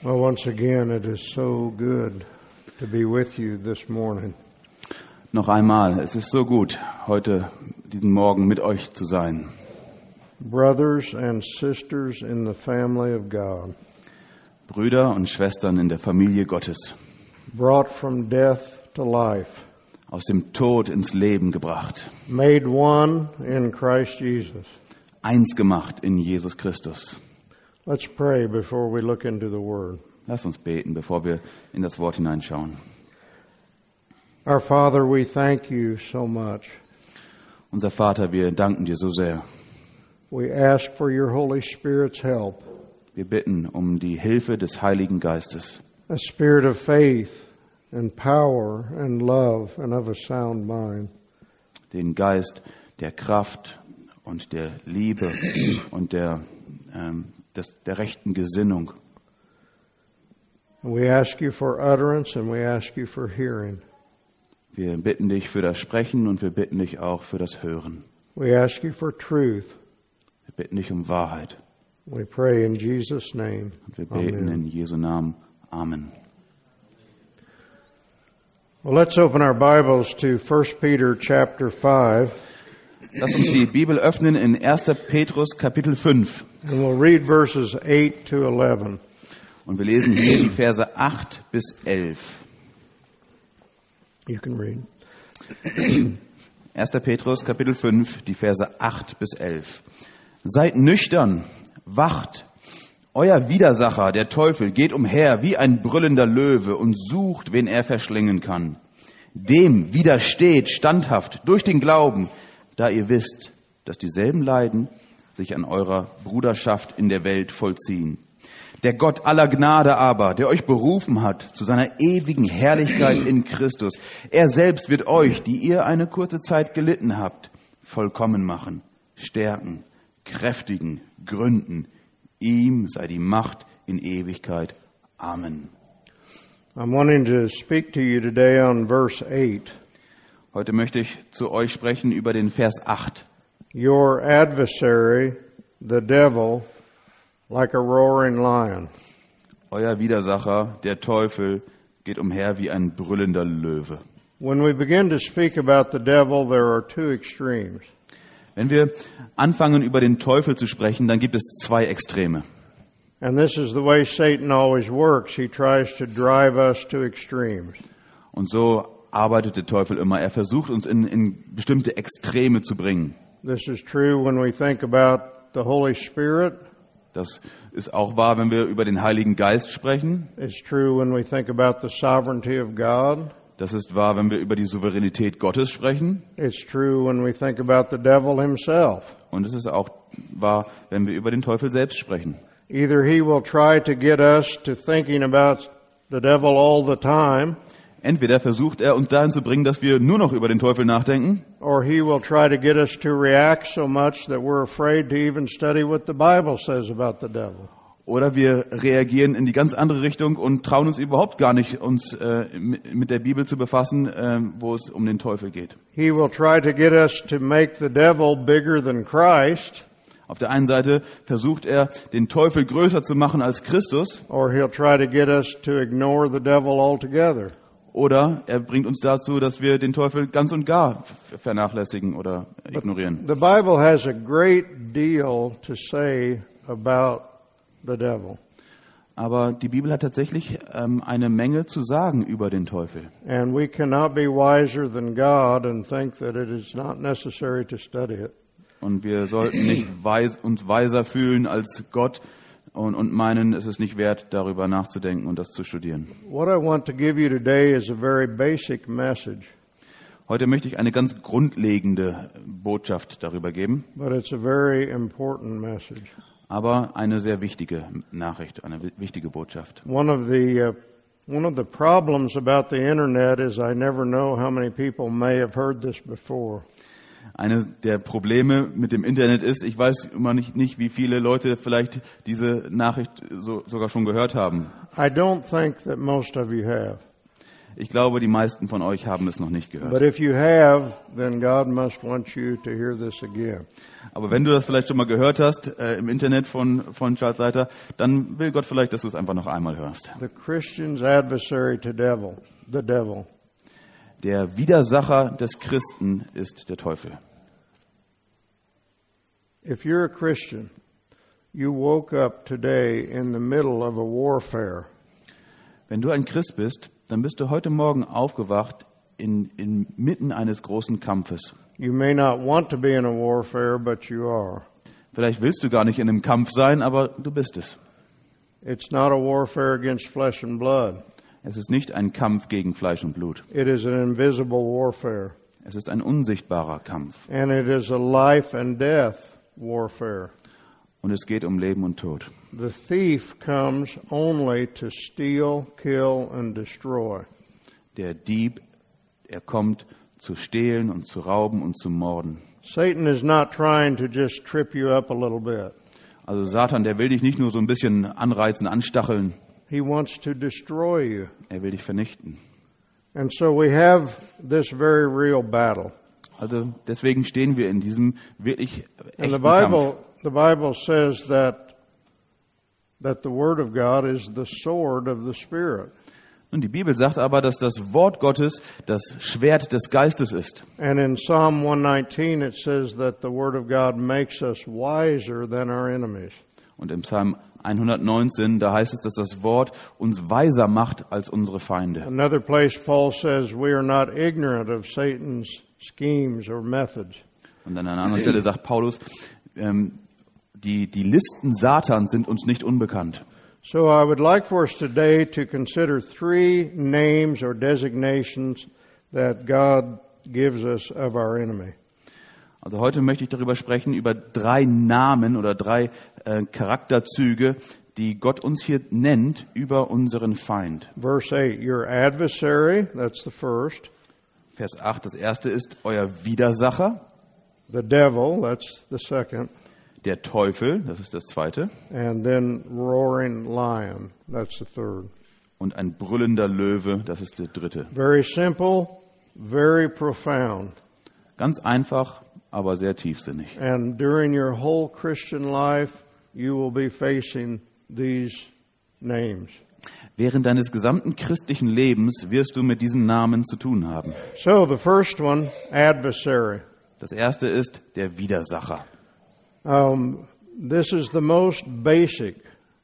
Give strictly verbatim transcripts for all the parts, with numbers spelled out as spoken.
Well, once again, it is so good to be with you this morning. Noch einmal, es ist so gut, heute, diesen Morgen mit euch zu sein. Brothers and sisters in the family of God. Brüder und Schwestern in der Familie Gottes. Brought from death to life. Aus dem Tod ins Leben gebracht. Made one in Christ Jesus. Eins gemacht in Jesus Christus. Let's pray before we look into the Word. Lass uns beten, bevor wir in das Wort hineinschauen. Our Father, we thank you so much. Unser Vater, wir danken dir so sehr. We ask for your Holy Spirit's help. Wir bitten um die Hilfe des Heiligen Geistes. A spirit of faith and power and love and of a sound mind. Den Geist der Kraft und der Liebe und der, ähm, des, der rechten Gesinnung. And we ask you for utterance and we ask you for hearing. Wir bitten dich für das Sprechen und wir bitten dich auch für das Hören. We ask you for truth. Wir bitten dich um Wahrheit. We pray in Jesus' name. Und wir beten Amen. in Jesu Namen. Amen. Well, let's open our Bibles to First Peter chapter five. Lass uns die Bibel öffnen in erster Petrus Kapitel fünf. And we'll read verses eight to eleven. Und wir lesen hier die Verse acht bis elf. You can read. erster Petrus Kapitel fünf, die Verse acht bis elf. Seid nüchtern, wacht. Euer Widersacher, der Teufel, geht umher wie ein brüllender Löwe und sucht, wen er verschlingen kann. Dem widersteht standhaft durch den Glauben, da ihr wisst, dass dieselben Leiden sich an eurer Bruderschaft in der Welt vollziehen. Der Gott aller Gnade aber, der euch berufen hat zu seiner ewigen Herrlichkeit in Christus, er selbst wird euch, die ihr eine kurze Zeit gelitten habt, vollkommen machen, stärken, kräftigen, gründen. Ihm sei die Macht in Ewigkeit. Amen. I'm wanting to speak to you today on verse eight. Heute möchte ich zu euch sprechen über den Vers acht. Your adversary, the devil, like a roaring lion. Euer Widersacher, der Teufel, geht umher wie ein brüllender Löwe. When we begin to speak about the devil, there are two extremes. Wenn wir anfangen, über den Teufel zu sprechen, dann gibt es zwei Extreme. And this is the way Satan always works. He tries to drive us to extremes. Und so arbeitet der Teufel immer. Er versucht, uns in, in bestimmte Extreme zu bringen. This is true when we think about the Holy Spirit. Das ist auch wahr, wenn wir über den Heiligen Geist sprechen. It's true when we think about the sovereignty of God. Das ist wahr, wenn wir über die Souveränität Gottes sprechen. It's true when we think about the devil himself. Und es ist auch wahr, wenn wir über den Teufel selbst sprechen. Either he will try to get us to thinking about the devil all the time, Entweder versucht er, uns dahin zu bringen, dass wir nur noch über den Teufel nachdenken, or he will try to get us to react so much that we're afraid to even study what the Bible says about the devil. oder wir reagieren in die ganz andere Richtung und trauen uns überhaupt gar nicht, uns äh, mit der Bibel zu befassen, äh, wo es um den Teufel geht. He will try to get us to make the devil bigger than Christ, Auf der einen Seite versucht er, den Teufel größer zu machen als Christus, or he'll try to get us to ignore the devil altogether. oder er bringt uns dazu, dass wir den Teufel ganz und gar vernachlässigen oder ignorieren. The Bible has a great deal to say about the devil. Aber die Bibel hat tatsächlich ähm, eine Menge zu sagen über den Teufel. And we cannot be wiser than God and think that it is not necessary to study it. Und wir sollten nicht weis, uns weiser fühlen als Gott und, und meinen, es ist nicht wert, darüber nachzudenken und das zu studieren. What I want to give you today is a very basic message, Heute möchte ich eine ganz grundlegende Botschaft darüber geben, but it's a very important message. aber eine sehr wichtige Nachricht, eine wichtige Botschaft. One of the uh, one of the problems about the internet is I never know how many people may have heard this before. Eine der Probleme mit dem Internet ist, ich weiß immer nicht, nicht wie viele Leute vielleicht diese Nachricht so, sogar schon gehört haben. I don't think that most of you have. Ich glaube, die meisten von euch haben es noch nicht gehört. But if you have, then God must want you to hear this again. Aber wenn du das vielleicht schon mal gehört hast äh, im Internet von, von Charles Leiter, dann will Gott vielleicht, dass du es einfach noch einmal hörst. The Christian's adversary to devil, the devil. Der Widersacher des Christen ist der Teufel. If you're a Christian, you woke up today in the middle of a warfare. Wenn du ein Christ bist, dann bist du heute Morgen aufgewacht in, inmitten eines großen Kampfes. You may not want to be in a warfare, but you are. Vielleicht willst du gar nicht in einem Kampf sein, aber du bist es. It's not a warfare against flesh and blood. Es ist nicht ein Kampf gegen Fleisch und Blut. It is an invisible warfare. Es ist ein unsichtbarer Kampf. And it is a life and death warfare. Und es geht um Leben und Tod. The thief comes only to steal, kill and destroy. Der Dieb, er kommt zu stehlen und zu rauben und zu morden. Satan is not trying to just trip you up a little bit. Also Satan, der will dich nicht nur so ein bisschen anreizen, anstacheln. He wants to destroy you. Er will dich vernichten. And so we have this very real battle. Also deswegen stehen wir in diesem wirklich And the echten Bible, Kampf. the Bible says that that the Word of God is the sword of the Spirit. Und die Bibel sagt aber, dass das Wort Gottes das Schwert des Geistes ist. And in Psalm one nineteen it says that the Word of God makes us wiser than our enemies. Und im Psalm hundertneunzehn, da heißt es, dass das Wort uns weiser macht als unsere Feinde. Another place Paul says we are not ignorant of Satan's schemes or methods. Und an einer anderen Stelle sagt Paulus, ähm, die, die Listen Satans sind uns nicht unbekannt. So I would like for us today to consider three names or designations that God gives us of our enemy. Also heute möchte ich darüber sprechen, über drei Namen oder drei äh, Charakterzüge, die Gott uns hier nennt über unseren Feind. Verse eight, your adversary, that's the first. Vers acht, das erste ist euer Widersacher, The devil, that's the second. der Teufel, das ist das zweite, And then roaring lion, that's the third. und ein brüllender Löwe, das ist der dritte. Very simple, very profound. Ganz einfach, aber sehr tiefsinnig. And during your whole Christian life, you will be facing these names. Während deines gesamten christlichen Lebens wirst du mit diesen Namen zu tun haben. So the first one, adversary. Das erste ist der Widersacher. Um, this is the most basic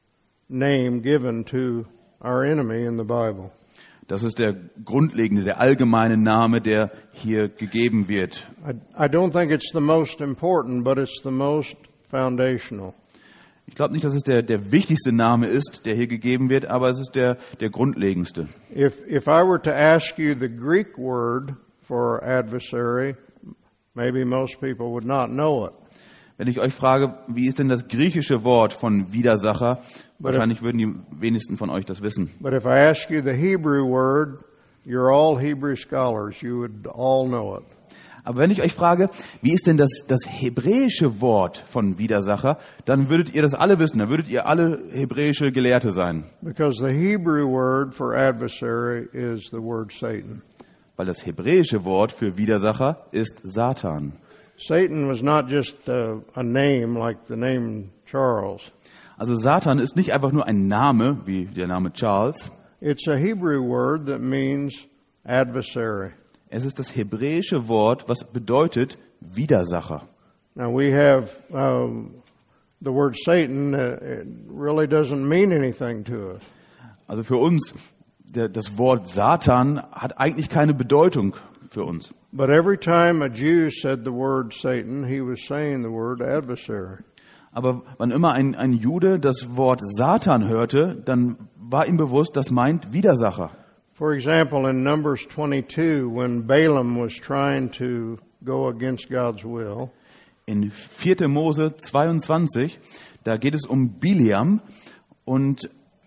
name given to our enemy in the Bible. Das ist der grundlegende, der allgemeine Name, der hier gegeben wird. I, I don't think it's the most important, but it's the most foundational. Ich glaube nicht, dass es der, der wichtigste Name ist, der hier gegeben wird, aber es ist der, der grundlegendste. If if I were to ask you the Greek word for adversary, maybe most people would not know it. Wenn ich euch frage, wie ist denn das griechische Wort von Widersacher, wahrscheinlich würden die wenigsten von euch das wissen. But if I ask you the Hebrew word, you're all Hebrew scholars. You would all know it. Aber wenn ich euch frage, wie ist denn das, das hebräische Wort von Widersacher, dann würdet ihr das alle wissen, dann würdet ihr alle hebräische Gelehrte sein. Because the Hebrew word for adversary is the word Satan. Weil das hebräische Wort für Widersacher ist Satan. Satan was not just a, a name like the name Charles. Also Satan ist nicht einfach nur ein Name, wie der Name Charles. It's a Hebrew word that means adversary. Es ist das hebräische Wort, was bedeutet Widersacher. Now we have um, the word Satan. Uh, it really doesn't mean anything to us. Also für uns, der, das Wort Satan hat eigentlich keine Bedeutung für uns. But every time a Jew said the word Satan, he was saying the word adversary. Aber wann immer ein, ein Jude das Wort Satan hörte, dann war ihm bewusst, das meint Widersacher. For example, in Numbers twenty-two, when Balaam was trying to go against God's will, In vierte Mose zweiundzwanzig, da geht es um Biliam und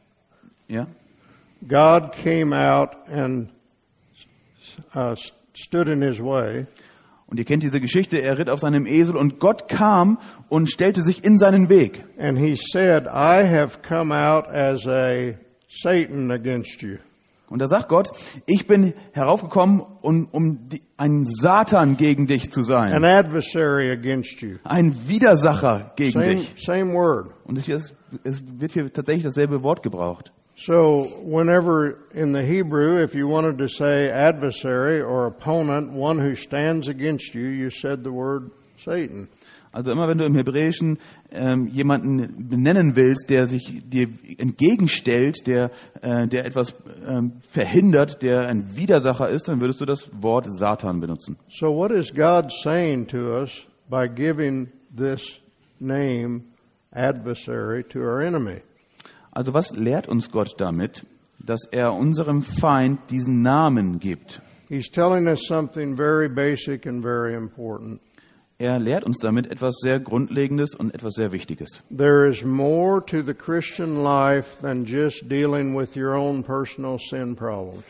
ja, God came out and uh, stood in his way. und ihr kennt diese Geschichte, er ritt auf seinem Esel und Gott kam und stellte sich in seinen Weg. And he said, I have come out as a Satan against you. Und da sagt Gott, ich bin heraufgekommen, um, um die, ein Satan gegen dich zu an sein. adversary against you. Ein Widersacher gegen Same, dich. same word. Und es, ist, es wird hier tatsächlich dasselbe Wort gebraucht. So whenever in the Hebrew, if you wanted to say adversary or opponent, one who stands against you, you said the word Satan. Also immer wenn du im Hebräischen ähm, jemanden benennen willst, der sich dir entgegenstellt, der, äh, der etwas ähm, verhindert, der ein Widersacher ist, dann würdest du das Wort Satan benutzen. So what is God saying to us by giving this name adversary to our enemy? Also was lehrt uns Gott damit, dass er unserem Feind diesen Namen gibt? He's telling us something very basic and very important. Er lehrt uns damit etwas sehr Grundlegendes und etwas sehr Wichtiges. There is more to the Christian life than just dealing with your own personal sin problems.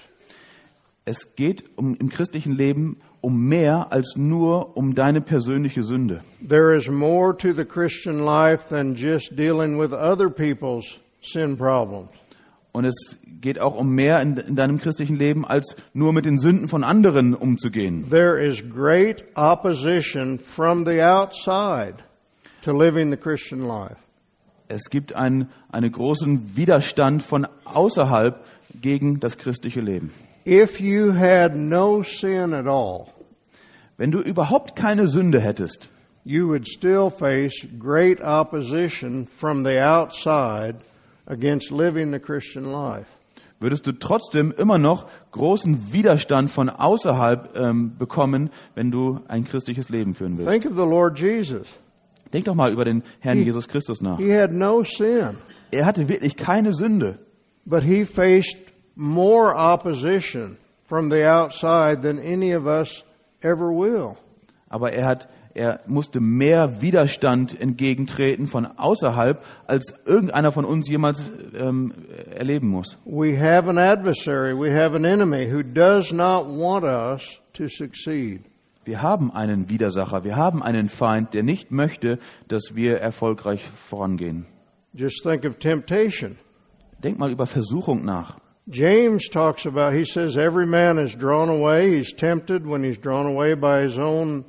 Es geht um, im christlichen Leben um mehr als nur um deine persönliche Sünde. There is more to the Christian life than just dealing with other people's sin problems. Und es geht auch um mehr in, in deinem christlichen Leben, als nur mit den Sünden von anderen umzugehen. There is great opposition from the outside to living the Christian life. Es gibt einen, einen großen Widerstand von außerhalb gegen das christliche Leben. If you had no sin at all, Wenn du überhaupt keine Sünde hättest, you would still face great opposition from the outside against living the Christian life. würdest du trotzdem immer noch großen Widerstand von außerhalb ähm, bekommen, wenn du ein christliches Leben führen willst. Think of the Lord Jesus. Denk doch mal über den Herrn He- Jesus Christus nach. He had no sin, Er hatte wirklich keine Sünde, but he faced more opposition from the outside than any of us ever will. aber er hat Er musste mehr Widerstand entgegentreten von außerhalb, als irgendeiner von uns jemals ähm, erleben muss. We have an adversary, we have an enemy who does not want us to succeed. Wir haben einen Widersacher, wir haben einen Feind, der nicht möchte, dass wir erfolgreich vorangehen. Just think of temptation. Denk mal über Versuchung nach. James talks about, he says, every man is drawn away, he's tempted when he's drawn away by his own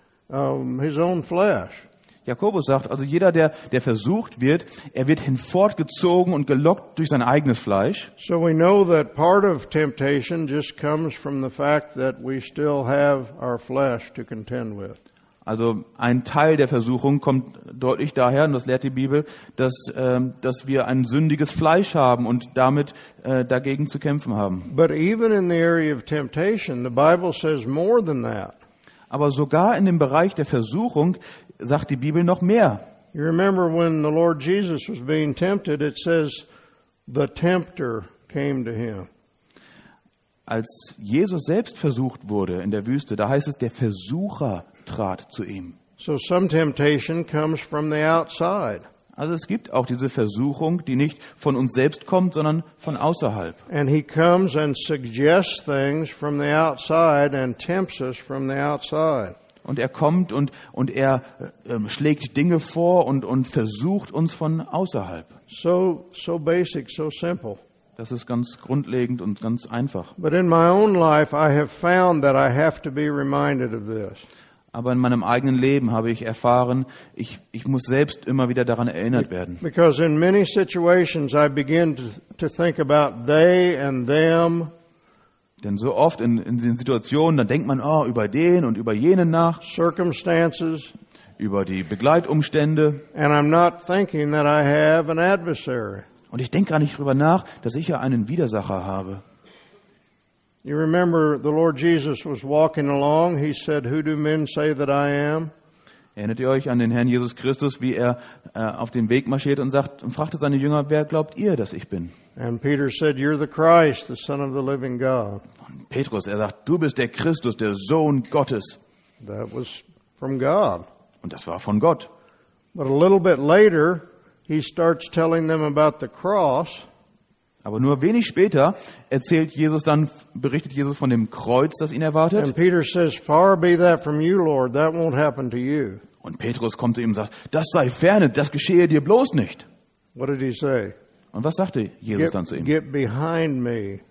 um, his own flesh. Jakobus sagt, also jeder, der, der versucht wird, er wird hinfortgezogen und gelockt durch sein eigenes Fleisch. So we know that part of temptation just comes from the fact that we still have our flesh to contend with. Also ein Teil der Versuchung kommt deutlich daher, und das lehrt die Bibel, dass, ähm, dass wir ein sündiges Fleisch haben und damit äh, dagegen zu kämpfen haben. But even in the area of temptation, the Bible says more than that. Aber sogar in dem Bereich der Versuchung sagt die Bibel noch mehr. You remember when the Lord Jesus was being tempted, it says the tempter came to him. Als Jesus selbst versucht wurde in der Wüste, da heißt es, der Versucher trat zu ihm. So some temptation comes from the outside. Also es gibt auch diese Versuchung, die nicht von uns selbst kommt, sondern von außerhalb. And he comes and suggests things from the outside and tempts us from the outside. Und er kommt und, und er äh, schlägt Dinge vor und, und versucht uns von außerhalb. So, so basic, so simple. Das ist ganz grundlegend und ganz einfach. But in my own life, I have found that I have to be reminded of this. Aber in meinem eigenen Leben habe ich erfahren, ich, ich muss selbst immer wieder daran erinnert werden. Because in many situations, I begin to, to think about they and them. Denn so oft in, in den Situationen, da denkt man oh, über den und über jenen nach, Circumstances, über die Begleitumstände. and I'm not thinking that I have an adversary. Und ich denke gar nicht drüber nach, dass ich ja einen Widersacher habe. You remember the Lord Jesus was walking along. He said, "Who do men say that I am?" Erinnert ihr euch an den Herrn Jesus Christus, wie er äh, auf den Weg marschiert und sagt und fragte seine Jünger, wer glaubt ihr, dass ich bin? And Peter said, "You're the Christ, the Son of the living God." Und Petrus, er sagt, du bist der Christus, der Sohn Gottes. That was from God. Und das war von Gott. But a little bit later, he starts telling them about the cross. Aber nur wenig später erzählt Jesus dann, berichtet Jesus von dem Kreuz, das ihn erwartet. And Peter says, "Far be that from you, Lord. That won't happen to you." Und Petrus kommt zu ihm und sagt, das sei ferne, das geschehe dir bloß nicht. What did he say? Und was sagte Jesus Get, dann zu ihm? get behind me,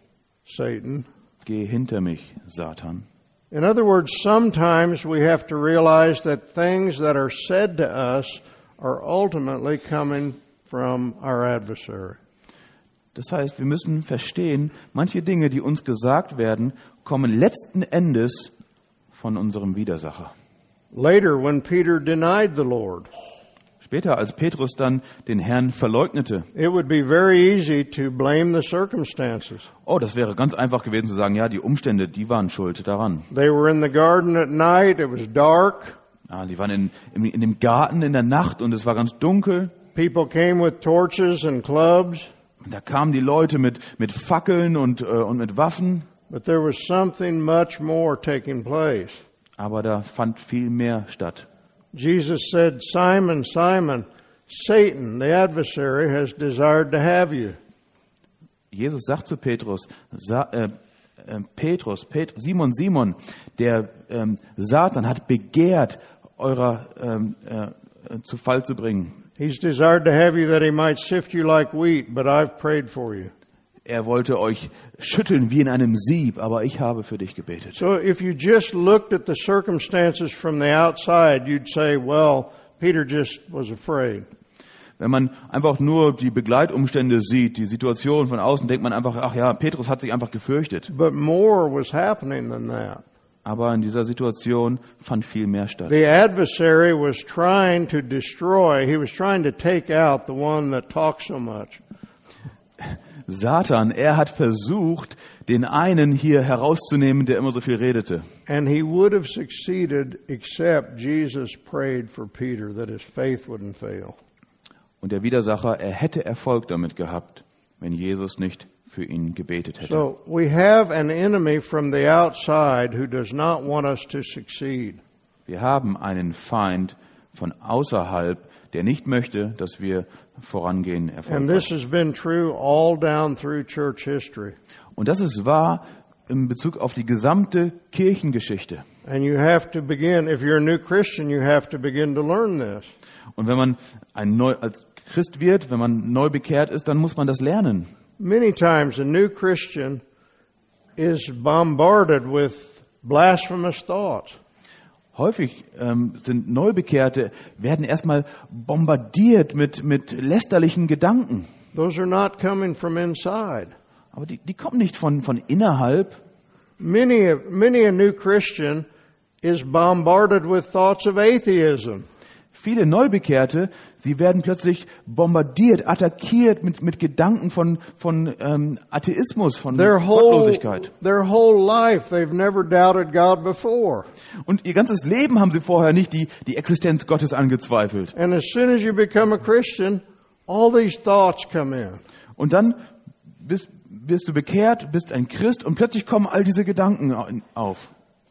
Satan. Geh hinter mich, Satan. In other words, sometimes we have to realize that things that are said to us are ultimately coming from our adversary. Das heißt, wir müssen verstehen, manche Dinge, die uns gesagt werden, kommen letzten Endes von unserem Widersacher. Later, when Peter denied the Lord, Später, als Petrus dann den Herrn verleugnete, it would be very easy to blame the circumstances. oh, das wäre ganz einfach gewesen zu sagen, ja, die Umstände, die waren schuld daran. They were in the garden at night, it was dark. Ah, die waren in, in, in dem Garten in der Nacht und es war ganz dunkel. People came with torches and clubs, Und da kamen die Leute mit, mit Fackeln und, äh, und mit Waffen. but there was something much more taking place. Aber da fand viel mehr statt. Jesus said, Simon, Simon, Satan, the adversary, has desired to have you. Jesus sagt zu Petrus, Sa äh, äh, Petrus, Pet Simon, Simon, der ähm, Satan hat begehrt, eurer ähm, äh, zu Fall zu bringen. He's desired to have you that he might sift you like wheat, but I've prayed for you. Er wollte euch schütteln wie in einem Sieb, aber ich habe für dich gebetet. So if you just looked at the circumstances from the outside, you'd say, well, Peter just was afraid. Wenn man einfach nur die Begleitumstände sieht, die Situation von außen, denkt man einfach, ach ja, Petrus hat sich einfach gefürchtet. But more was happening than that. Aber in dieser Situation fand viel mehr statt. The adversary was trying to destroy, he was trying to take out the one that talks so much. Satan, er hat versucht, den einen hier herauszunehmen, der immer so viel redete. And he would have succeeded except Jesus prayed for Peter that his faith wouldn't fail. Und der Widersacher, er hätte Erfolg damit gehabt, wenn Jesus nicht für ihn gebetet hätte. So we have an enemy from the outside who does not want us to succeed. Wir haben einen Feind von außerhalb, der nicht möchte, dass wir vorangehen, And erfolgreich. this has been true all down through church history. Und das ist wahr in Bezug auf die gesamte Kirchengeschichte. And you have to begin, if you're a new Christian, you have to begin to learn this. Und wenn man ein neu, als Christ wird, wenn man neu bekehrt ist, dann muss man das lernen. Many times a new Christian is bombarded with blasphemous thoughts. Häufig ähm, sind Neubekehrte, werden erstmal bombardiert mit, mit lästerlichen Gedanken. Those are not coming from inside. Aber die, die kommen nicht von, von innerhalb. Many, many a new Christian is bombarded with thoughts of atheism. Viele Neubekehrte, sie werden plötzlich bombardiert, attackiert mit, mit Gedanken von, von ähm, Atheismus, von Their whole, Gottlosigkeit. their whole life, they've never doubted God before. Und ihr ganzes Leben haben sie vorher nicht die, die Existenz Gottes angezweifelt. And as soon as you become a Christian, all these thoughts come in. Und dann bist, wirst du bekehrt, bist ein Christ und plötzlich kommen all diese Gedanken auf.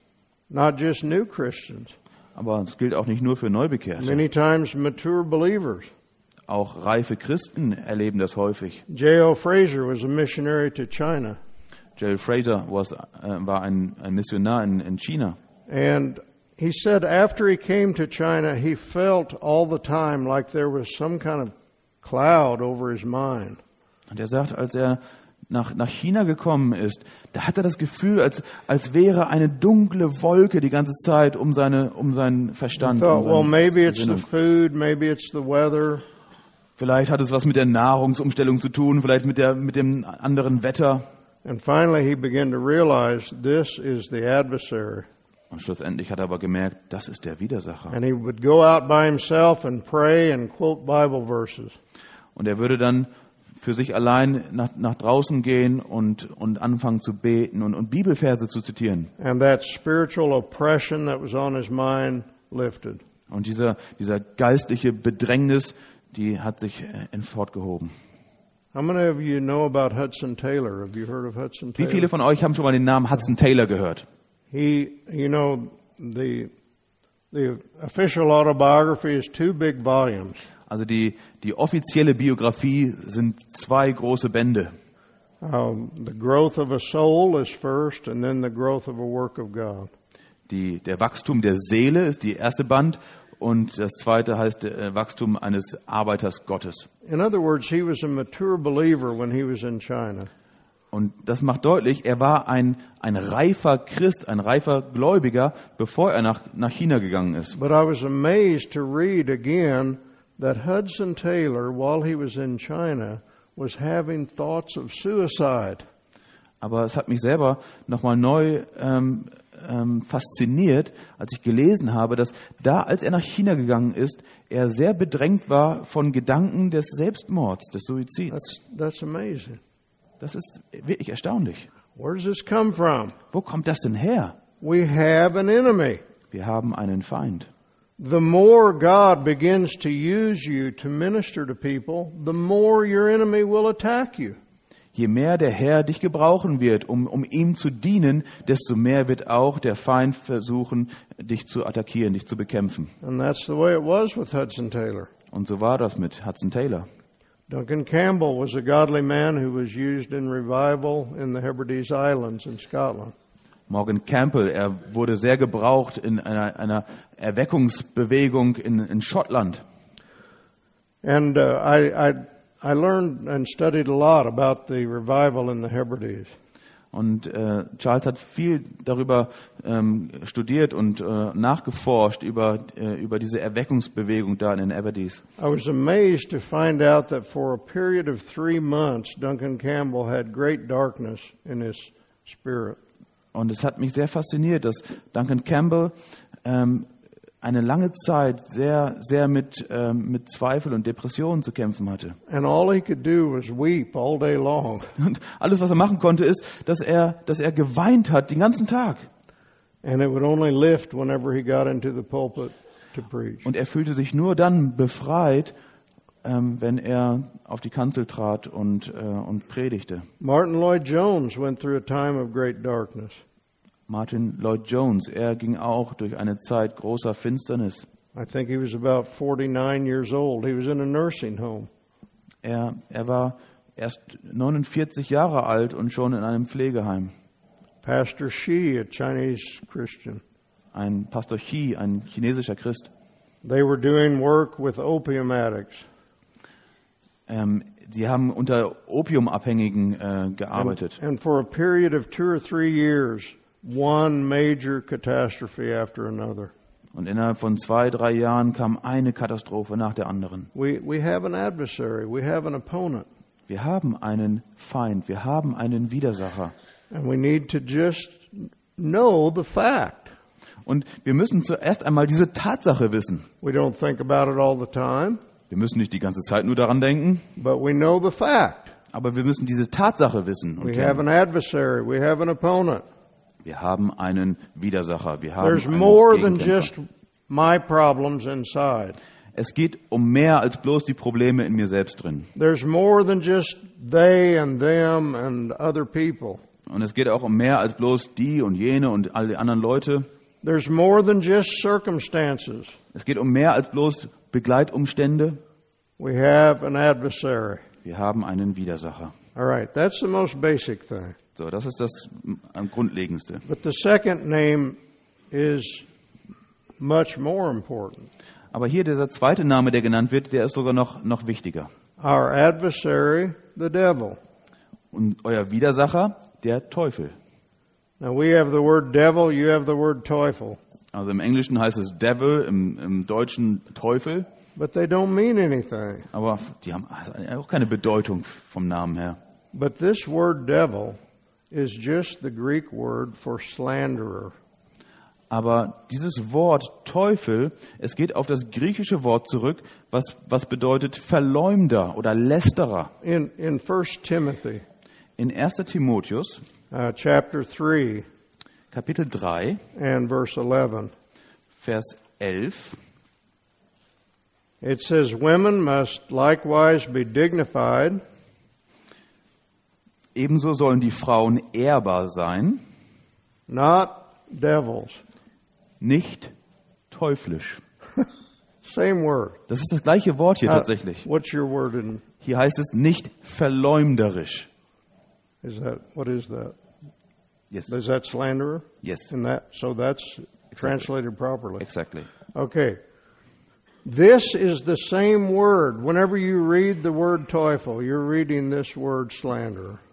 Not just new Christians. Aber es gilt auch nicht nur für Neubekehrte. Many times mature believers. Auch reife Christen erleben das häufig. J O Fraser was a missionary to China. Gerald Fraser was, äh, war ein, ein Missionar in, in China. And he said after he came to China, he felt all the time like there was some kind of cloud over his mind. Und er sagt, als er nach, nach China gekommen ist, da hat er das Gefühl, als, als wäre eine dunkle Wolke die ganze Zeit um, seine, um seinen I Verstand. thought, Um well, seine maybe it's the Gesinnung. food, maybe it's the weather. Vielleicht hat es was mit der Nahrungsumstellung zu tun, vielleicht mit, der, mit dem anderen Wetter. And finally he began to realize this is the adversary. Und schlussendlich hat er aber gemerkt, das ist der Widersacher. And he would go out by himself and pray and quote Bible verses. Und er würde dann für sich allein nach, nach draußen gehen und, und anfangen zu beten und, und Bibelverse zu zitieren. And that spiritual oppression that was on his mind lifted. Und dieser, dieser geistliche Bedrängnis, die hat sich äh, fortgehoben. How many of you know about Hudson Taylor? Have you heard of Hudson Wie Taylor? viele von euch haben schon mal den Namen Hudson Taylor gehört? He, you know, the the official autobiography is two big volumes. Also die, die offizielle Biografie sind zwei große Bände. Um, the growth of a soul is first, and then the growth of a work of God. Die, der Wachstum der Seele ist die erste Band und das zweite heißt äh, Wachstum eines Arbeiters Gottes. In other words, he was a mature believer when he was in China. Und das macht deutlich, er war ein, ein reifer Christ, ein reifer Gläubiger, bevor er nach, nach China gegangen ist. But I was amazed to read again that Hudson Taylor, while he was in China, was having thoughts of suicide. Aber es hat mich selber nochmal neu ähm, ähm, fasziniert, als ich gelesen habe, dass da, als er nach China gegangen ist, er sehr bedrängt war von Gedanken des Selbstmords, des Suizids. That's, that's amazing. Das ist wirklich erstaunlich. Where does this come from? Wo kommt das denn her? We have an enemy. Wir haben einen Feind. The more God begins to use you to minister to people, the more your enemy will attack you. Je mehr der Herr dich gebrauchen wird, um, um ihm zu dienen, desto mehr wird auch der Feind versuchen, dich zu attackieren, dich zu bekämpfen. And that's the way it was with Hudson Taylor. Und so war das mit Hudson Taylor. Duncan Campbell was a godly man who was used in revival in the Hebrides Islands in Scotland. Morgan Campbell, er wurde sehr gebraucht in einer, einer Erweckungsbewegung in, in Schottland. And uh, I, I, I learned and studied a lot about the revival in the Hebrides. Und äh, Charles hat viel darüber ähm, studiert und äh, nachgeforscht über äh, über diese Erweckungsbewegung da in den Hebrides. I was amazed to find out that for a period of three months, Duncan Campbell had great darkness in his spirit. Und es hat mich sehr fasziniert, dass Duncan Campbell ähm, eine lange Zeit sehr sehr mit ähm, mit Zweifel und Depressionen zu kämpfen hatte. And all he could do was weep all day long. Und alles, was er machen konnte, ist, dass er dass er geweint hat den ganzen Tag. And it would only lift whenever he got into the pulpit to preach. Und er fühlte sich nur dann befreit, ähm, wenn er auf die Kanzel trat und äh, und predigte. Martin Lloyd Jones went through a time of great darkness. Martin Lloyd Jones, er ging auch durch eine Zeit großer Finsternis. I think he was about forty-nine years old. He was in a nursing home. Er er war erst neunundvierzig Jahre alt und schon in einem Pflegeheim. Pastor Shi, a Chinese Christian. Ein Pastor Xi, ein chinesischer Christ. They were doing work with opium addicts. Ähm, sie haben unter Opiumabhängigen äh, gearbeitet. And, and for a period of two or three years, one major catastrophe after another. Und innerhalb von zwei, drei Jahren kam eine Katastrophe nach der anderen. We we have an adversary. We have an opponent. Wir haben einen Feind, wir haben einen Widersacher. And we need to just know the fact. Und wir müssen zuerst einmal diese Tatsache wissen. We don't think about it all the time, Wir müssen nicht die ganze Zeit nur daran denken, but we know the fact. aber wir müssen diese Tatsache wissen. Und We have kennen. an adversary. We have an opponent. Wir haben einen Widersacher, wir haben There's einen more than Gegenkämpfer. just my problems inside. Es geht um mehr als bloß die Probleme in mir selbst drin. There's more than just they and them and other people. Und es geht auch um mehr als bloß die und jene und all die anderen Leute. There's more than just circumstances. Es geht um mehr als bloß Begleitumstände. We have an adversary. Wir haben einen Widersacher. All right, that's the most basic thing. So, das ist das am Grundlegendste. But the second name is much more important. Aber hier dieser zweite Name, der genannt wird, der ist sogar noch, noch wichtiger. Our adversary, the devil. Und euer Widersacher, der Teufel. Now we have the word devil, you have the word Teufel. Also im Englischen heißt es Devil, im, im Deutschen Teufel. But they don't mean anything. Aber die haben auch keine Bedeutung vom Namen her. But this word devil is just the Greek word for slanderer. Aber dieses Wort Teufel, es geht auf das griechische Wort zurück, was, was bedeutet Verleumder oder Lästerer. In in First Timothy, In erster Timotheus, uh, chapter three Kapitel drei, and verse eleven, Vers elf, it says, "Women must likewise be dignified, ebenso sollen die Frauen ehrbar sein, not devils." nicht teuflisch. Same word. Das ist das gleiche Wort hier Uh, tatsächlich. what's your word in? Hier heißt es nicht verleumderisch. Is that what is that? Yes, Is that slanderer? yes, And that so that's translated properly. exactly. Okay. This is the same word. Whenever you read the word Teufel, you're reading this word slanderer.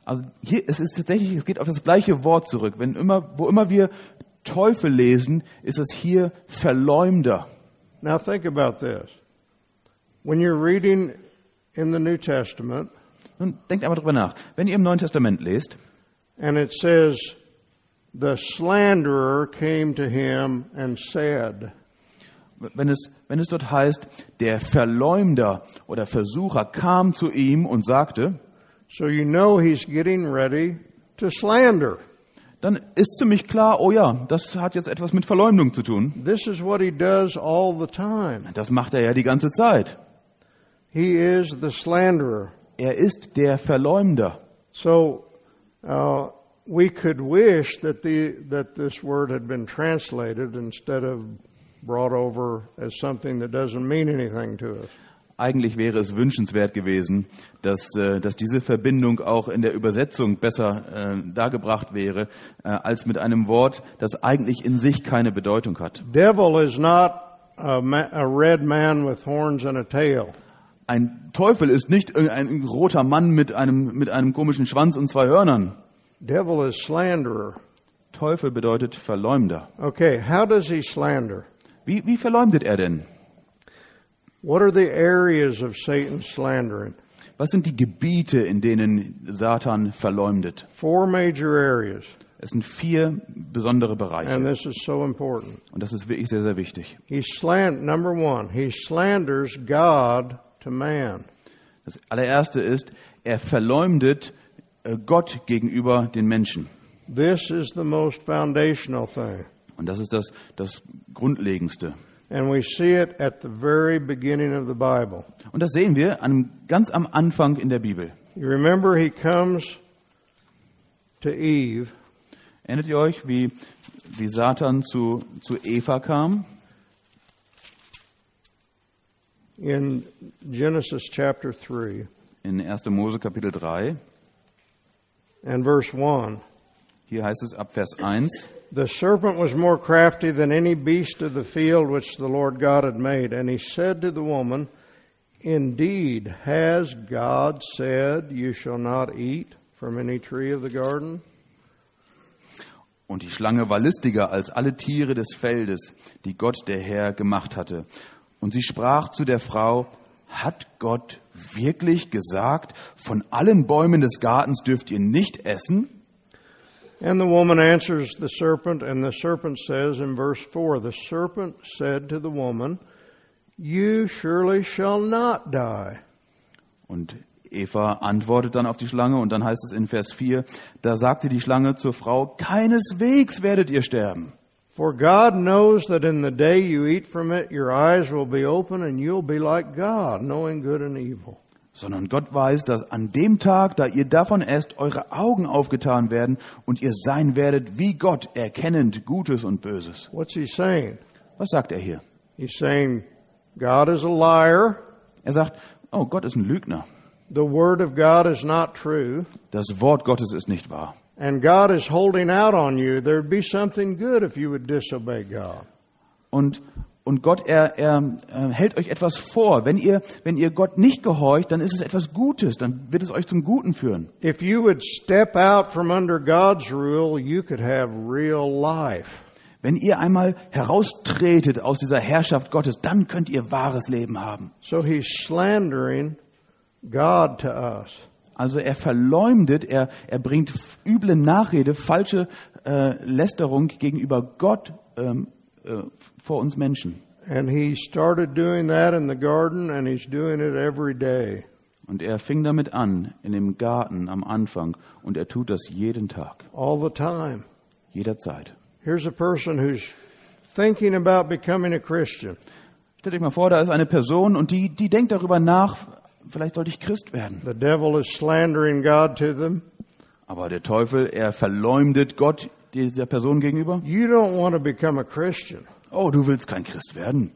Also hier, es ist tatsächlich, es geht auf das gleiche Wort zurück. Wenn immer, wo immer wir Teufel lesen, ist es hier Verleumder. Now think about this. When you're reading in the New Testament, Nun denkt einmal drüber nach. Wenn ihr im Neuen Testament lest, and it says, the slanderer came to him and said, wenn es, wenn es dort heißt, der Verleumder oder Versucher kam zu ihm und sagte, so you know he's getting ready to slander. dann ist ziemlich klar, oh ja, das hat jetzt etwas mit Verleumdung zu tun. This is what he does all the time. Das macht er ja die ganze Zeit. He is the slanderer. Er ist der Verleumder. So uh, we could wish that the that this word had been translated instead of brought over as something that doesn't mean anything to us. Eigentlich wäre es wünschenswert gewesen, dass, äh, dass diese Verbindung auch in der Übersetzung besser äh, dargebracht wäre, äh, als mit einem Wort, das eigentlich in sich keine Bedeutung hat. Devil is not a, ma- a red man with horns and a tail. Ein Teufel ist nicht ein roter Mann mit einem, mit einem komischen Schwanz und zwei Hörnern. Devil is slanderer. Teufel bedeutet Verleumder. Okay, how does he slander? Wie, wie verleumdet er denn? What are the areas of Satan's slandering? Was sind die Gebiete, in denen Satan verleumdet? Four major areas. Es sind vier besondere And Bereiche. this is so important. Und das ist wirklich sehr, sehr wichtig. He slant number one, he slanders God to man. Das allererste ist, er verleumdet äh, Gott gegenüber den Menschen. This is the most foundational thing. Und das ist das, das Grundlegendste. And we see it at the very beginning of the Bible. Und das sehen wir an, ganz am Anfang in der Bibel. You remember he comes to Eve Erinnert ihr euch, wie, wie Satan zu, zu Eva kam? in Genesis chapter three In erster Mose Kapitel drei. and verse one. Hier heißt es ab Vers eins. The serpent was more crafty than any beast of the field which the Lord God had made. And he said to the woman, indeed, has God said, you shall not eat from any tree of the garden? Und die Schlange war listiger als alle Tiere des Feldes, die Gott der Herr gemacht hatte. Und sie sprach zu der Frau, hat Gott wirklich gesagt, von allen Bäumen des Gartens dürft ihr nicht essen? And the woman answers the serpent, and the serpent says in verse four, the serpent said to the woman, you surely shall not die. Und Eva antwortet dann auf die Schlange und dann heißt es in Vers vier, da sagte die Schlange zur Frau, keineswegs werdet ihr sterben. For God knows that in the day you eat from it, your eyes will be open and you'll be like God, knowing good and evil. Sondern Gott weiß, dass an dem Tag, da ihr davon esst, eure Augen aufgetan werden und ihr sein werdet wie Gott, erkennend Gutes und Böses. What's he saying? Was sagt er hier? He's saying God is a liar. Er sagt, oh, Gott ist ein Lügner. The word of God is not true. Das Wort Gottes ist nicht wahr. And God is holding out on you. There'd be something good if you would disobey God. Und Und Gott, er, er, er hält euch etwas vor. Wenn ihr, wenn ihr Gott nicht gehorcht, dann ist es etwas Gutes, dann wird es euch zum Guten führen. If you would step out from under God's rule, you could have real life. Wenn ihr einmal heraustretet aus dieser Herrschaft Gottes, dann könnt ihr wahres Leben haben. So he's slandering God to us. Also er verleumdet, er, er bringt üble Nachrede, falsche äh, Lästerung gegenüber Gott ähm, äh, vor uns Menschen. And he started doing that in the garden, and he's doing it every day. Und er fing damit an, in dem Garten am Anfang, und er tut das jeden Tag, All the time. jederzeit. Here's a person who's thinking about becoming a Christian. Stellt euch mal vor, da ist eine Person und die, die denkt darüber nach, vielleicht sollte ich Christ werden. The devil is slandering God to them. Aber der Teufel, er verleumdet Gott dieser Person gegenüber. You don't want to become a Christian. Oh, du willst kein Christ werden.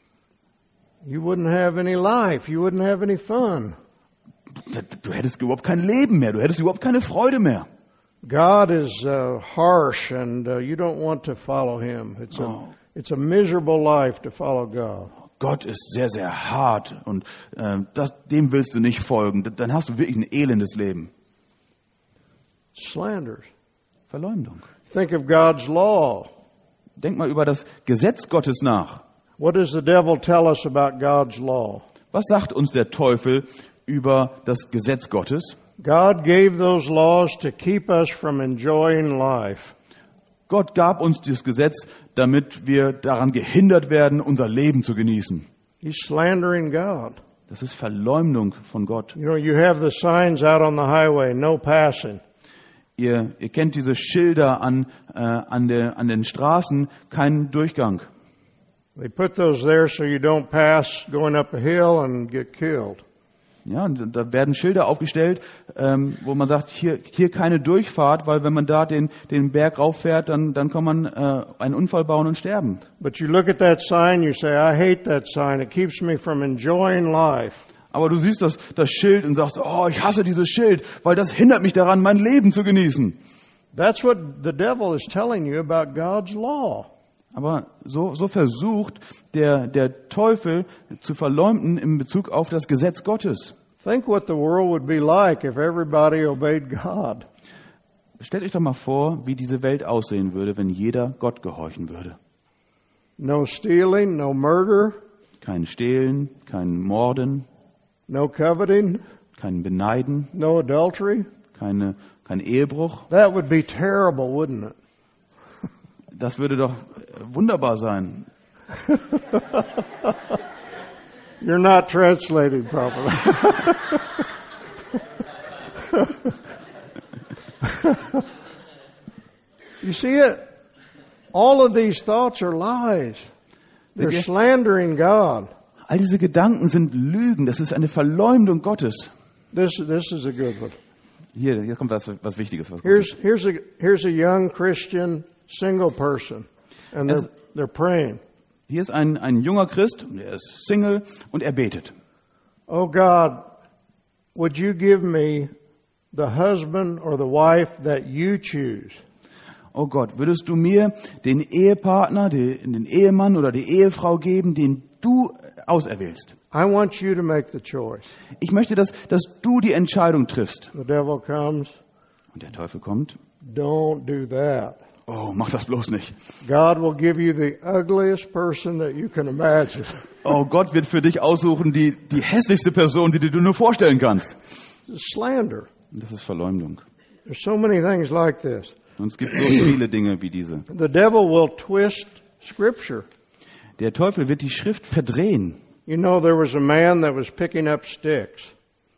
You wouldn't have any life. You wouldn't have any fun. Du, du hättest überhaupt kein Leben mehr, du hättest überhaupt keine Freude mehr. God is uh, harsh, and uh, you don't want to follow him. It's a, Oh. it's a miserable life to follow God. Gott ist sehr, sehr hart und äh, das, dem willst du nicht folgen. Dann hast du wirklich ein elendes Leben. Slanders. Verleumdung. Think of God's law. Denk mal über das Gesetz Gottes nach. What does the devil tell us about God's law? Was sagt uns der Teufel über das Gesetz Gottes? God gave those laws to keep us from enjoying life. Gott gab uns dieses Gesetz, damit wir daran gehindert werden, unser Leben zu genießen. He's slandering God. Das ist Verleumdung von Gott. You know, you have the signs out on the highway, no passing. Ihr, ihr kennt diese Schilder an, äh, an, der, an den Straßen, keinen Durchgang. They put those there so you don't pass going up a hill and get killed. Ja, und da werden Schilder aufgestellt, ähm, wo man sagt, hier, hier keine Durchfahrt, weil wenn man da den, den Berg rauffährt, dann, dann kann man äh, einen Unfall bauen und sterben. But you look at that sign, you say, I hate that sign. It keeps me from enjoying life. Aber du siehst das, das Schild und sagst, oh, ich hasse dieses Schild, weil das hindert mich daran, mein Leben zu genießen. That's what the devil is telling you about God's law. Aber so, so versucht der, der Teufel zu verleumden in Bezug auf das Gesetz Gottes. Think what the world would be like if everybody obeyed God. Stellt euch doch mal vor, wie diese Welt aussehen würde, wenn jeder Gott gehorchen würde. No stealing, no murder, Kein Stehlen, kein Morden, no coveting, kein Beneiden, no adultery. keine, kein Ehebruch. That would be terrible, wouldn't it? Das würde doch wunderbar sein. You're not translating properly. You see it? All of these thoughts are lies. They're slandering God. All diese Gedanken sind Lügen. Das ist eine Verleumdung Gottes. This this is a good one. Hier, hier kommt was, was Wichtiges. Was Here's here's a here's a young Christian single person, and they're Es- they're praying. Hier ist ein, ein junger Christ, der ist Single und er betet. Oh God, would you give me the husband or the wife that you choose? Oh Gott, würdest du mir den Ehepartner, den, den Ehemann oder die Ehefrau geben, den du auserwählst? I want you to make the choice. Ich möchte, dass, dass du die Entscheidung triffst. The devil comes. Und der Teufel kommt. Don't do that. Oh, mach das bloß nicht. God will give you the ugliest person that you can imagine. Oh, Gott wird für dich aussuchen die, die hässlichste Person, die du dir nur vorstellen kannst. It's slander. Und das ist Verleumdung. There's so many things like this. Und es gibt so viele Dinge wie diese. The devil will twist Scripture. Der Teufel wird die Schrift verdrehen. You know, there was a man that was picking up sticks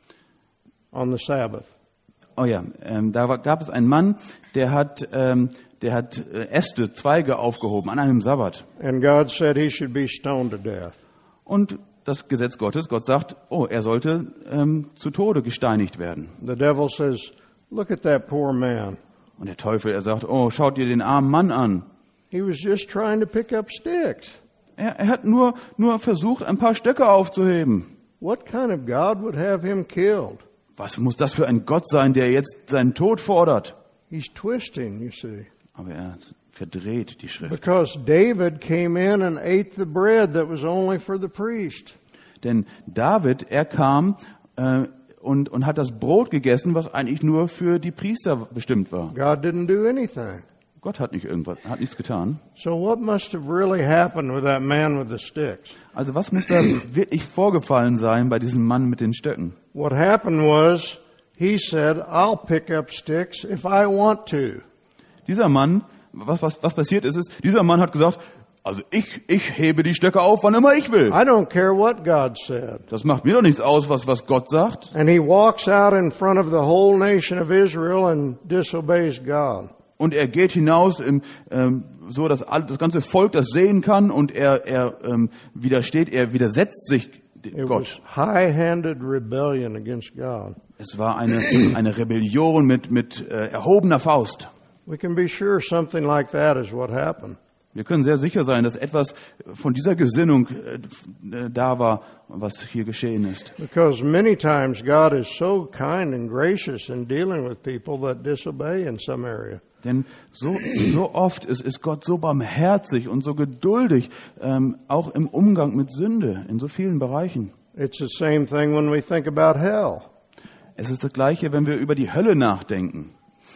on the Sabbath. Oh ja, ähm, da war, gab es einen Mann, der hat, ähm, der hat äh, Äste, Zweige aufgehoben an einem Sabbat. And God said he should be stoned to death. Und das Gesetz Gottes, Gott sagt, oh, er sollte ähm, zu Tode gesteinigt werden. The devil says, look at that poor man. Und der Teufel, er sagt, oh, schaut dir den armen Mann an. He was just trying to pick up sticks. Er, er hat nur, nur versucht, ein paar Stöcke aufzuheben. What kind of God would have him killed? Was muss das für ein Gott sein, der jetzt seinen Tod fordert? He's twisting, you see. Aber er verdreht die Schrift. Because David came in and ate the bread that was only for the priest. Denn David, er kam äh, und, und hat das Brot gegessen, was eigentlich nur für die Priester bestimmt war. God didn't do anything. Gott hat nicht irgendwas, hat nichts getan. So what must have really happened with that man with the sticks? Also was muss da wirklich vorgefallen sein bei diesem Mann mit den Stöcken? What happened was he said, I'll pick up sticks if I want to. Dieser Mann, was, was, was passiert ist, ist, dieser Mann hat gesagt, also ich, ich hebe die Stöcke auf, wann immer ich will. I don't care what God said. Das macht mir doch nichts aus, was, was Gott sagt. And he walks out in front of the whole nation of Israel and disobeys God. Und er geht hinaus, im, ähm, so dass all, das ganze Volk das sehen kann und er, er ähm, widersteht, er widersetzt sich It Gott. was high-handed rebellion against God. Es war eine, eine Rebellion mit, mit äh, erhobener Faust. We can be sure something like that is what happened. Wir können sehr sicher sein, dass etwas von dieser Gesinnung äh, da war, was hier geschehen ist. Because many times God is so kind and gracious in dealing with people that disobey in some area. Denn so, so oft ist, ist Gott so barmherzig und so geduldig, ähm, auch im Umgang mit Sünde, in so vielen Bereichen. It's the same thing when we think about hell. Es ist das Gleiche, wenn wir über die Hölle nachdenken.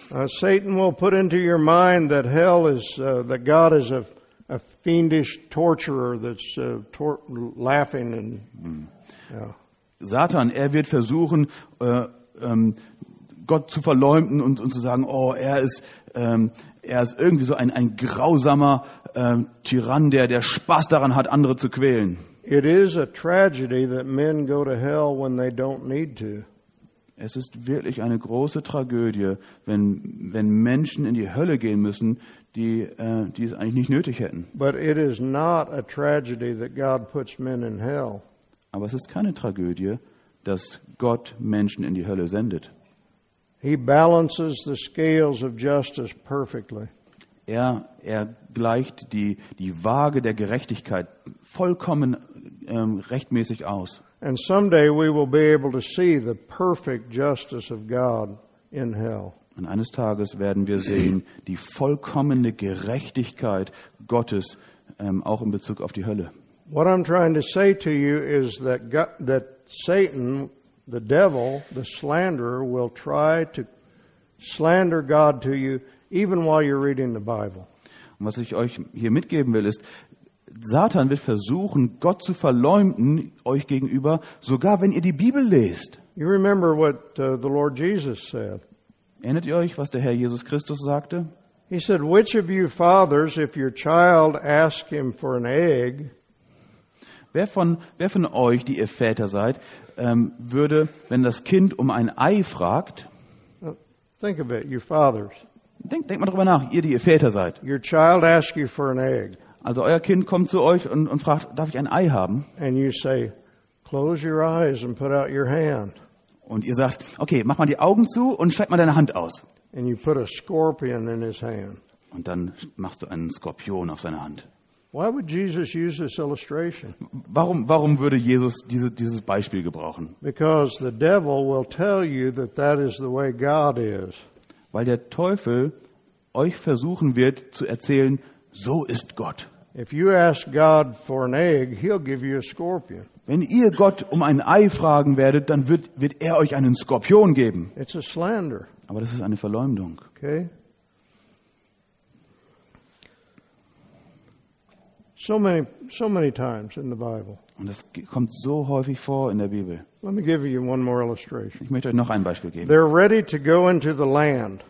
Uh, Satan will put into your mind that hell is, uh, that God is a, a fiendish torturer that's uh, tor- laughing and, yeah. Satan, er wird versuchen, äh, ähm, Gott zu verleumden und, und zu sagen, oh, er ist, ähm, er ist irgendwie so ein, ein grausamer ähm, Tyrann, der, der Spaß daran hat, andere zu quälen. It is a tragedy that men go to hell when they don't need to. Es ist wirklich eine große Tragödie, wenn, wenn Menschen in die Hölle gehen müssen, die, äh, die es eigentlich nicht nötig hätten. But it is not a tragedy that God puts men in hell. Aber es ist keine Tragödie, dass Gott Menschen in die Hölle sendet. He balances the scales of justice perfectly. Er, er gleicht die, die Waage der Gerechtigkeit vollkommen ähm, rechtmäßig aus. And someday we will be able to see the perfect justice of God in hell. Und eines Tages werden wir sehen die vollkommene Gerechtigkeit Gottes ähm, auch in Bezug auf die Hölle. What I'm trying to say to you is that God, that Satan, the devil, the slanderer, will try to slander God to you even while you're reading the Bible. Und was ich euch hier mitgeben will, ist, Satan wird versuchen, Gott zu verleumden euch gegenüber, sogar wenn ihr die Bibel lest. You remember what uh, the Lord Jesus said. Erinnert ihr euch, was der Herr Jesus Christus sagte? He said, "Which of you fathers, if your child asks him for an egg, Wer von, wer von euch, die ihr Väter seid, ähm, würde, wenn das Kind um ein Ei fragt, think of it, you fathers, denkt, denkt mal drüber nach, ihr, die ihr Väter seid. your child asks you for an egg, Also euer Kind kommt zu euch und, und fragt, darf ich ein Ei haben? and you say, close your eyes and put out your hand, Und ihr sagt, okay, mach mal die Augen zu und streck mal deine Hand aus. and you put a scorpion in his hand." Und dann machst du einen Skorpion auf seine Hand. Why would Jesus use this illustration? Warum, warum würde Jesus diese, dieses Beispiel gebrauchen? Because the devil will tell you that that is the way God is. Weil der Teufel euch versuchen wird zu erzählen, so ist Gott. If you ask God for an egg, he'll give you a scorpion. Wenn ihr Gott um ein Ei fragen werdet, dann wird, wird er euch einen Skorpion geben. It's a slander, Aber das ist eine Verleumdung. okay? So many, so many times in the Bible. Und das kommt so häufig vor in der Bibel. Let me give you one more illustration. Ich möchte euch noch ein Beispiel geben. They're ready to go into the land.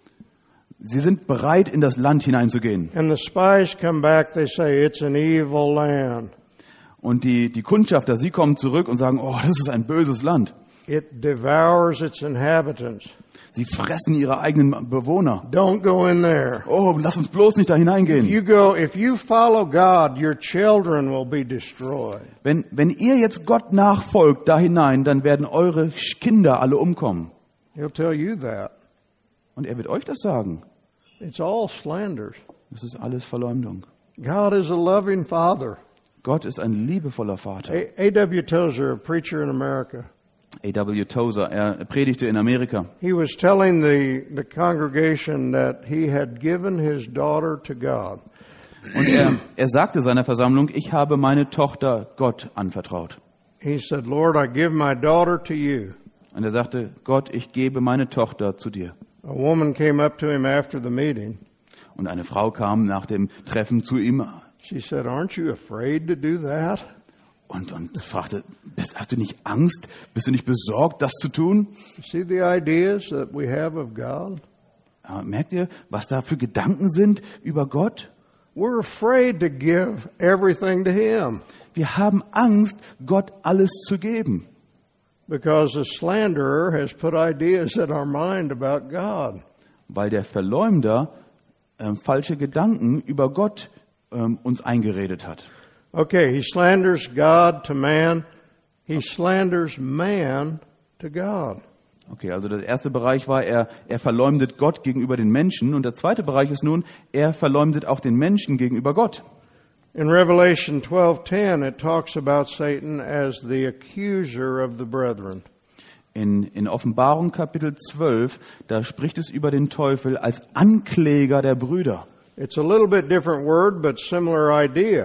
Sie sind bereit, in das Land hineinzugehen. And the spies come back, they say, it's an evil land. Und die, die Kundschafter, sie kommen zurück und sagen, oh, das ist ein böses Land. It devours its inhabitants. Sie fressen ihre eigenen Bewohner. Don't go in there. Oh, lass uns bloß nicht da hineingehen. You go, if you follow God, your children will be destroyed. Wenn, wenn ihr jetzt Gott nachfolgt da hinein, dann werden eure Kinder alle umkommen. He'll tell you that. Und er wird euch das sagen. It's all slanders. Das ist alles Verleumdung. God is a loving father. Gott ist ein liebevoller Vater. A W Tozer, a preacher in America, A W Tozer, er predigte in Amerika. he was telling the, the congregation that he had given his daughter to God. Und er, er sagte seiner Versammlung, ich habe meine Tochter Gott anvertraut. He said, Lord, I give my daughter to you. Und er sagte, Gott, ich gebe meine Tochter zu dir. A woman came up to him after the meeting. Und eine Frau kam nach dem Treffen zu ihm She said, aren't you afraid to do that? und, und fragte, bist, hast du nicht Angst? Bist du nicht besorgt, das zu tun? You see the ideas that we have of God? Ja, merkt ihr, was da für Gedanken sind über Gott? We're afraid to give everything to him Wir haben Angst, Gott alles zu geben. because the slanderer has put ideas in our mind about God. Weil der Verleumder ähm, falsche Gedanken über Gott ähm, uns eingeredet hat. Okay, he slanders God to man. He slanders man to God. Okay, also der erste Bereich war, er, er verleumdet Gott gegenüber den Menschen. Und der zweite Bereich ist nun, er verleumdet auch den Menschen gegenüber Gott. In Revelation twelve ten, it talks about Satan as the accuser of the brethren. In, in Offenbarung Kapitel zwölf, da spricht es über den Teufel als Ankläger der Brüder. It's a little bit different word, but similar idea.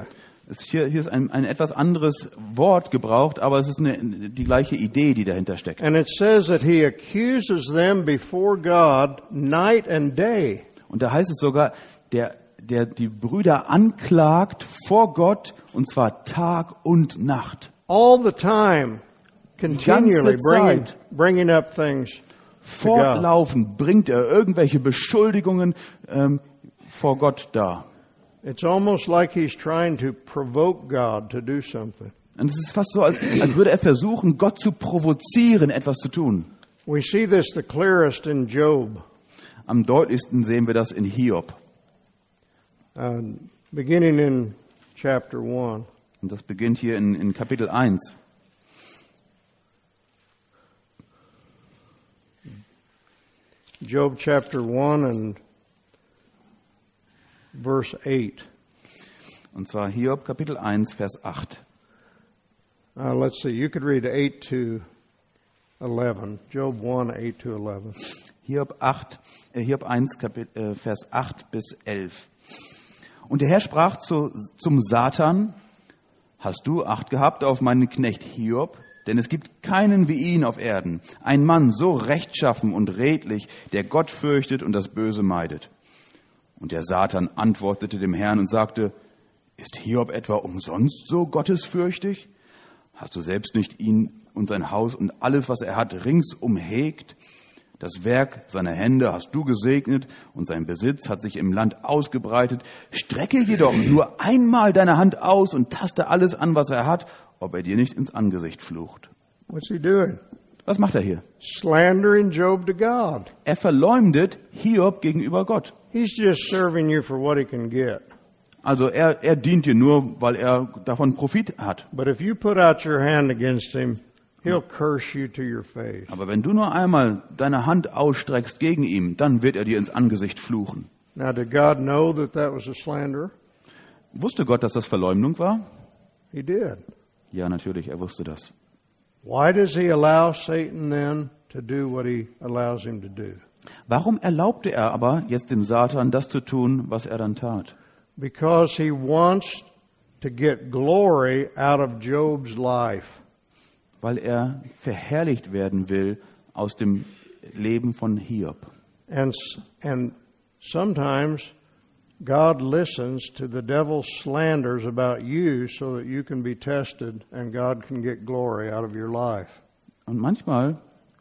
Es hier, hier ist ein, ein etwas anderes Wort gebraucht, aber es ist eine, die gleiche Idee, die dahinter steckt. And it says that he accuses them before God night and day. Und da heißt es sogar, der, der die Brüder anklagt vor Gott, und zwar Tag und Nacht. All the time, continually ganze bringing, Zeit. bringing up things to God. Fortlaufend bringt er irgendwelche Beschuldigungen ähm, vor Gott dar. It's almost like he's trying to provoke God to do something. Und es ist fast so, als, als würde er versuchen, Gott zu provozieren, etwas zu tun. We see this the clearest in Job. Am deutlichsten sehen wir das in Hiob. Uh, beginning in chapter one. Und das beginnt hier in, in Kapitel eins. Job chapter one and verse eight. Und zwar Hiob Kapitel eins, Vers acht. Uh, let's see, you could read eight to eleven. Job one, eight to eleven. Hiob, acht, äh, Hiob eins, Kapit- äh, Vers acht bis elf. Und der Herr sprach zu, zum Satan: Hast du Acht gehabt auf meinen Knecht Hiob? Denn es gibt keinen wie ihn auf Erden, ein Mann so rechtschaffen und redlich, der Gott fürchtet und das Böse meidet. Und der Satan antwortete dem Herrn und sagte: Ist Hiob etwa umsonst so gottesfürchtig? Hast du selbst nicht ihn und sein Haus und alles, was er hat, ringsum hegt? Das Werk seiner Hände hast du gesegnet und sein Besitz hat sich im Land ausgebreitet. Strecke jedoch nur einmal deine Hand aus und taste alles an, was er hat, ob er dir nicht ins Angesicht flucht. What's he doing? Was macht er hier? Slandering Job to God. Er verleumdet Hiob gegenüber Gott. He's just serving you for what he can get. Also er, er dient dir nur, weil er davon Profit hat. But if you put out your hand against him, he'll curse you to your face. Aber wenn du nur einmal deine Hand ausstreckst gegen ihn, dann wird er dir ins Angesicht fluchen. Now, did God know that that was a slanderer? Wusste Gott, dass das Verleumdung war? He did. Ja, natürlich, er wusste das. Why does he allow Satan then to do what he allows him to do? Warum erlaubte er aber jetzt dem Satan das zu tun, was er dann tat? Because he wants to get glory out of Job's life. Weil er verherrlicht werden will aus dem Leben von Hiob. And, and sometimes God listens to the devil's slanders about you so that you can be tested and God can get glory out of your life. Und manchmal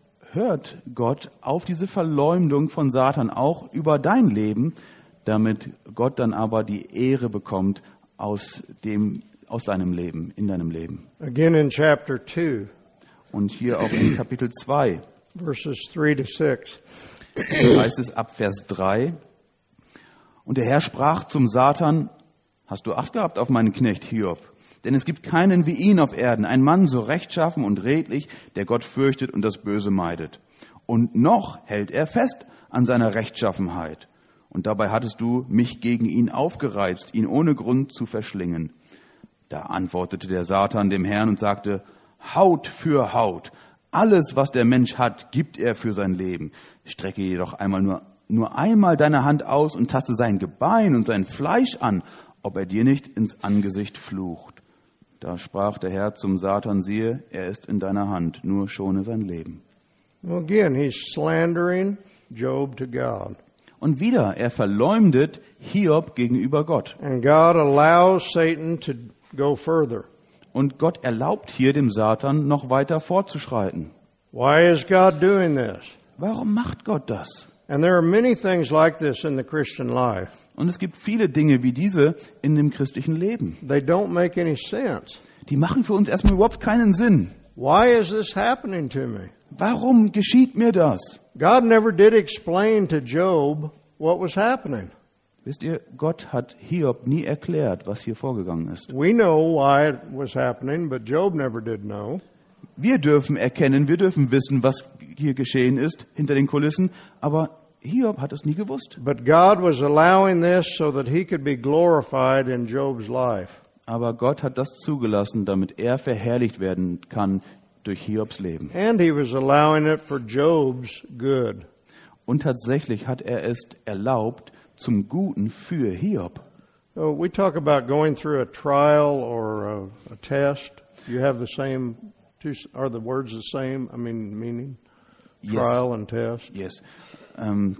hört Gott auf diese Verleumdung von Satan auch über dein Leben, damit Gott dann aber die Ehre bekommt aus dem, aus deinem Leben, in deinem Leben. Again in chapter two. Und hier auch in Kapitel zwei. Verses three to six. Heißt es ab Vers drei. Und der Herr sprach zum Satan: Hast du Acht gehabt auf meinen Knecht Hiob? Denn es gibt keinen wie ihn auf Erden, ein Mann so rechtschaffen und redlich, der Gott fürchtet und das Böse meidet. Und noch hält er fest an seiner Rechtschaffenheit. Und dabei hattest du mich gegen ihn aufgereizt, ihn ohne Grund zu verschlingen. Da antwortete der Satan dem Herrn und sagte: Haut für Haut, alles, was der Mensch hat, gibt er für sein Leben. Strecke jedoch einmal nur, nur einmal deine Hand aus und taste sein Gebein und sein Fleisch an, ob er dir nicht ins Angesicht flucht. Da sprach der Herr zum Satan: Siehe, er ist in deiner Hand, nur schone sein Leben. Well, again, he's slandering Job to God. Und wieder, er verleumdet Hiob gegenüber Gott. And God allows Satan to go further. Und Gott erlaubt hier dem Satan, noch weiter fortzuschreiten. Why is God doing this? Warum macht Gott das? And there are many things like this in the Christian life. Und es gibt viele Dinge wie diese in dem christlichen Leben. They don't make any sense. Die machen für uns erstmal überhaupt keinen Sinn. Why is this happening to me? Warum geschieht mir das? God never did explain to Job what was happening. Wisst ihr, Gott hat Hiob nie erklärt, was hier vorgegangen ist. We know why it was happening, but Job never did know. Wir dürfen erkennen, wir dürfen wissen, was hier geschehen ist hinter den Kulissen, aber Hiob hat es nie gewusst. But God was allowing this so that he could be glorified in Job's life. Aber Gott hat das zugelassen, damit er verherrlicht werden kann durch Hiobs Leben. And he was allowing it for Job's good. Und tatsächlich hat er es erlaubt zum Guten für Hiob. So we talk about going through a trial or a, a test. You have the same, two, are the words the same? I mean, meaning? Yes. Trial and test. Yes. Ähm,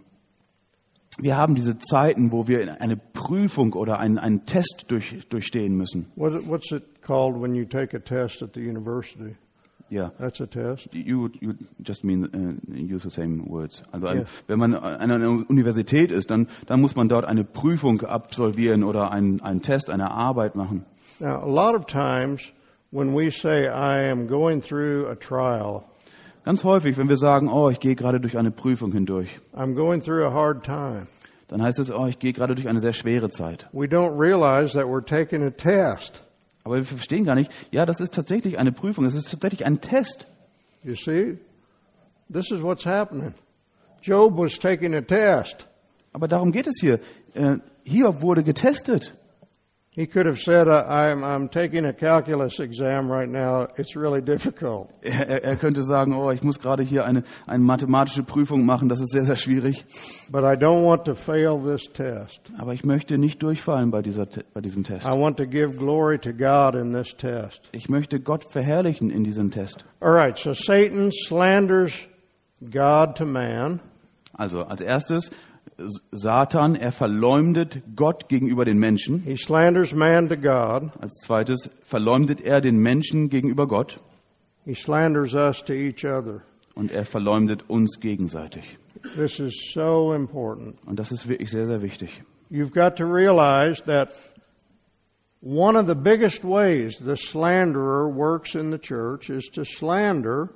wir haben diese Zeiten, wo wir eine Prüfung oder einen, einen Test durch, durchstehen müssen. What, what's it called when you take a test at the university? Ja. That's a test. You, you just mean uh, use the same words. Also ein, Yes. wenn man an einer Universität ist, dann, dann muss man dort eine Prüfung absolvieren oder einen, einen Test, eine Arbeit machen. Now, a lot of times when we say, I am going through a trial, Ganz häufig, wenn wir sagen, oh, ich gehe gerade durch eine Prüfung hindurch, I'm going through a hard time, dann heißt es, oh, ich gehe gerade durch eine sehr schwere Zeit. we don't realize that we're taking a test. Aber wir verstehen gar nicht, ja, das ist tatsächlich eine Prüfung, das ist tatsächlich ein Test. You see? This is what's happening. Job was taking a test. Aber darum geht es hier. Äh, Hiob wurde getestet. He could have said, I'm, I'm taking a calculus exam right now. It's really difficult. Er, er könnte sagen, oh, ich muss gerade hier eine, eine mathematische Prüfung machen, das ist sehr, sehr schwierig. But I don't want to fail this test. Aber ich möchte nicht durchfallen bei, dieser, bei diesem Test. I want to give glory to God in this test. Ich möchte Gott verherrlichen in diesem Test. All right, so Satan slanders God to man. Also als erstes, Satan, er verleumdet Gott gegenüber den Menschen. He slanders man to God. Als zweites verleumdet er den Menschen gegenüber Gott. He slanders us to each other. Und er verleumdet uns gegenseitig. This is so important. Und das ist wirklich sehr, sehr wichtig. You've got to realize that one of the biggest ways the slanderer works in the church is to slander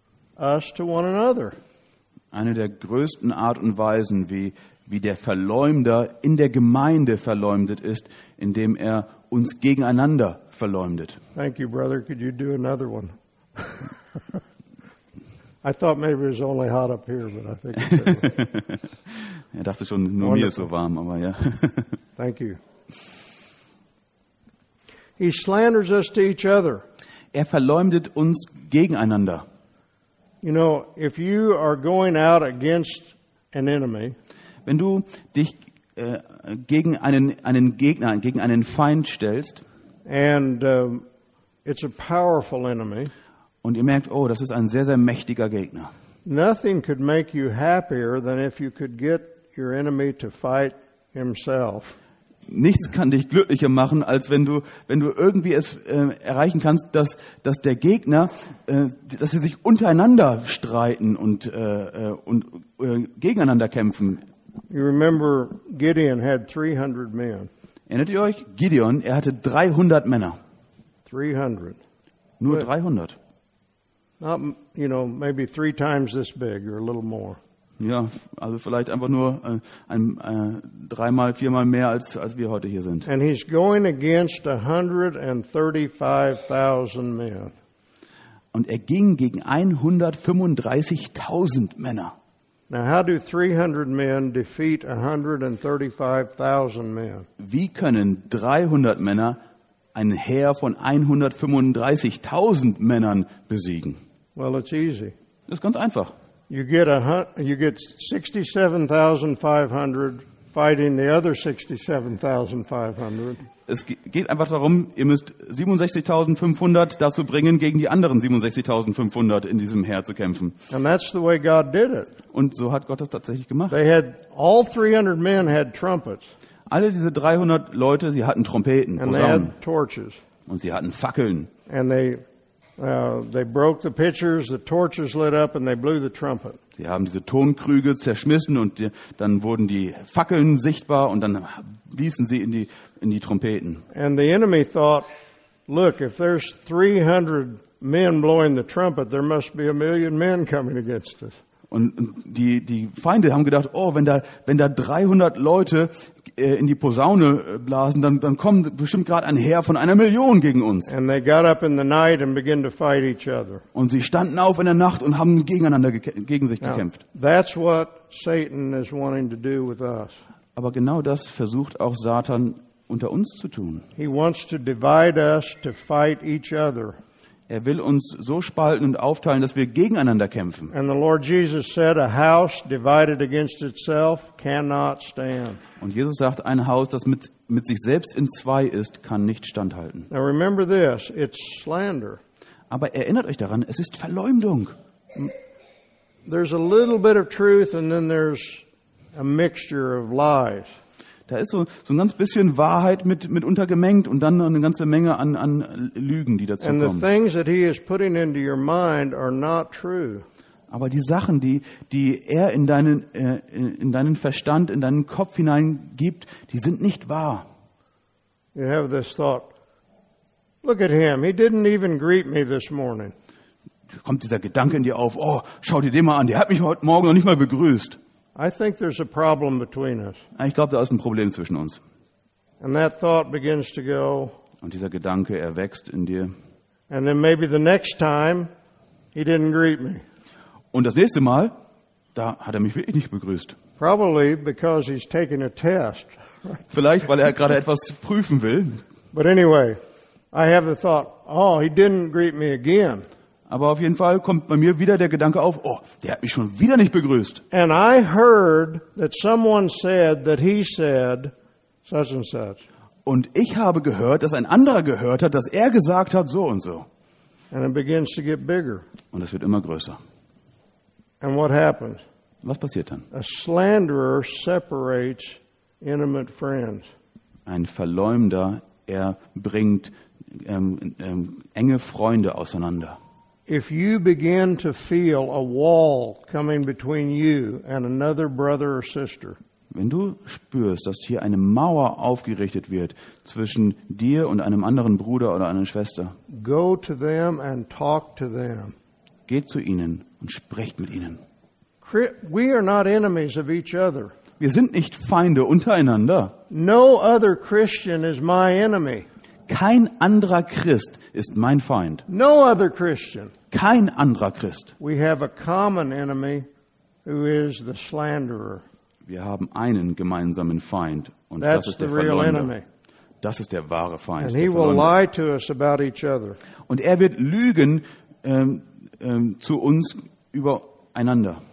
us to one another. Eine der größten Art und Weisen, wie, wie der Verleumder in der Gemeinde verleumdet ist, indem er uns gegeneinander verleumdet. Thank you, brother. Could you do another one? I thought maybe it was only hot up here, but I think it's that Er dachte schon, nur mir ist so warm, aber ja. Thank you. He slanders us to each other. Er verleumdet uns gegeneinander. You know, if you are going out against an enemy, Wenn du dich äh, gegen einen, einen Gegner, gegen einen Feind stellst and um, it's a powerful enemy, und ihr merkt, oh, das ist ein sehr, sehr mächtiger Gegner. nothing could make you happier than if you could get your enemy to fight himself. Nichts kann dich glücklicher machen, als wenn du, wenn du irgendwie es äh, erreichen kannst, dass, dass der Gegner, äh, dass sie sich untereinander streiten und, äh, und äh, gegeneinander kämpfen. You remember Gideon had three hundred men. Erinnert ihr euch? Gideon, er hatte dreihundert Männer. three hundred. Nur Good. dreihundert. Not, you know, maybe three times this big or a little more. Ja, also vielleicht einfach nur äh, ein, äh, dreimal, viermal mehr, als, als wir heute hier sind. And he's going against one hundred thirty-five thousand men. Und er ging gegen hundertfünfunddreißigtausend Männer. Now, how do three hundred men defeat one hundred thirty-five thousand men? Wie können dreihundert Männer ein Heer von hundertfünfunddreißigtausend Männern besiegen? Well, it's easy. Das ist ganz einfach. You get a hun- you get sixty-seven thousand five hundred fighting the other sixty-seven thousand five hundred. Es ge- geht einfach darum, ihr müsst siebenundsechzigtausendfünfhundert dazu bringen, gegen die anderen siebenundsechzigtausendfünfhundert in diesem Heer zu kämpfen. And that's the way God did it. Und so hat Gott das tatsächlich gemacht. They had all three hundred men had trumpets Alle diese dreihundert Leute, sie hatten Trompeten, and they Posaunen had torches. und sie hatten Fackeln. And they uh, they broke the pitchers, the torches lit up, and they blew the trumpet. Sie haben diese Tonkrüge zerschmissen und die, dann wurden die Fackeln sichtbar und dann bliesen sie in die, in die Trompeten. And the enemy thought, look, if there's three hundred men blowing the trumpet, there must be a million men coming against us. Und und die, die Feinde haben gedacht, oh, wenn da, wenn da dreihundert Leute äh, in die Posaune äh, blasen, dann, dann kommt bestimmt gerade ein Heer von einer Million gegen uns. And they got up in the night and began to fight each other. Und sie standen auf in der Nacht und haben gegeneinander geke- gegen sich Now, gekämpft. that's what Satan is wanting to do with us. Aber genau das versucht auch Satan unter uns zu tun. He wants to divide us to fight each other. Er will uns so spalten und aufteilen, dass wir gegeneinander kämpfen. And the Lord Jesus said, a house divided against itself cannot stand. Und Jesus sagt, ein Haus, das mit, mit sich selbst in zwei ist, kann nicht standhalten. Now remember this, it's slander. Aber erinnert euch daran, es ist Verleumdung. There's a little bit of truth and then there's a mixture of lies. Da ist so, so ein ganz bisschen Wahrheit mit, mit untergemengt und dann noch eine ganze Menge an, an Lügen, die dazu And the kommen. things that he is putting into your mind are not true. Aber die Sachen, die, die er in deinen, äh, in deinen Verstand, in deinen Kopf hineingibt, die sind nicht wahr. You have this thought, look at him, he didn't even greet me this morning. Da kommt dieser Gedanke in dir auf, oh, schau dir den mal an, der hat mich heute Morgen noch nicht mal begrüßt. I think there's a problem between us. Ich glaube, da ist ein Problem zwischen uns. And that thought begins to go, Und dieser Gedanke, er wächst in dir. and then maybe the next time, he didn't greet me. Und das nächste Mal, da hat er mich wirklich nicht begrüßt. Probably because he's taking a test. Vielleicht, weil er gerade etwas prüfen will. But anyway, I have the thought, oh, he didn't greet me again. Aber auf jeden Fall kommt bei mir wieder der Gedanke auf, oh, der hat mich schon wieder nicht begrüßt. And I heard that someone said that he said such and such. Und ich habe gehört, dass ein anderer gehört hat, dass er gesagt hat, so und so. And it begins to get bigger. Und es wird immer größer. And what happens? Was passiert dann? A slanderer separates intimate friends. Ein Verleumder, er bringt ähm, ähm, enge Freunde auseinander. If you begin to feel a wall coming between you and another brother or sister, Wenn du spürst, dass hier eine Mauer aufgerichtet wird zwischen dir und einem anderen Bruder oder einer Schwester, go to them and talk to them. geht zu ihnen und sprecht mit ihnen. Chri- We are not enemies of each other. Wir sind nicht Feinde untereinander. No other Christian is my enemy. Kein anderer Christ ist mein Feind. No other Christian. Kein anderer Christ. We have a common enemy who is the slanderer. Wir haben einen gemeinsamen Feind und That's das ist the der real Verleumder. enemy. Das ist der wahre Feind. And der he will Verleumder. lie to us about each other. Und er wird lügen ähm, ähm, zu uns übereinander.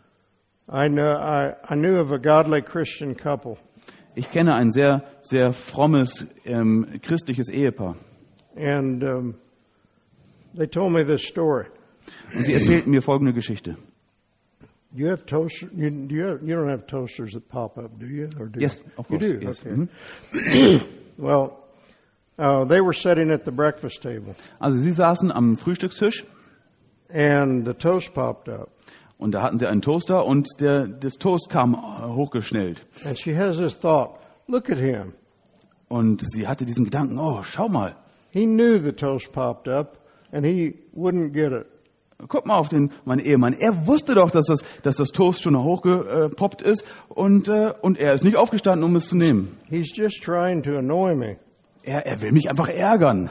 I know I, I knew of a godly Christian couple, Ich kenne ein sehr, sehr frommes ähm, christliches Ehepaar. and um, they told me this story. Und sie erzählten mir folgende Geschichte. You have toasters. You, do you, have, you don't have toasters that pop up, do you? Or do Yes, you? of You course. do. Yes. Okay. Mhm. Well, uh, they were sitting at the breakfast table, Also sie saßen am Frühstückstisch and the toast popped up, und da hatten sie einen Toaster und der, das Toast kam hochgeschnellt. and she has this thought: look at him. Und sie hatte diesen Gedanken, oh, schau mal, He knew the toast popped up, and he wouldn't get it. guck mal auf den, meinen Ehemann. Er wusste doch, dass das, dass das Toast schon hochgepoppt ist und, äh, und er ist nicht aufgestanden, um es zu nehmen. He's just trying to annoy me. Er, er will mich einfach ärgern.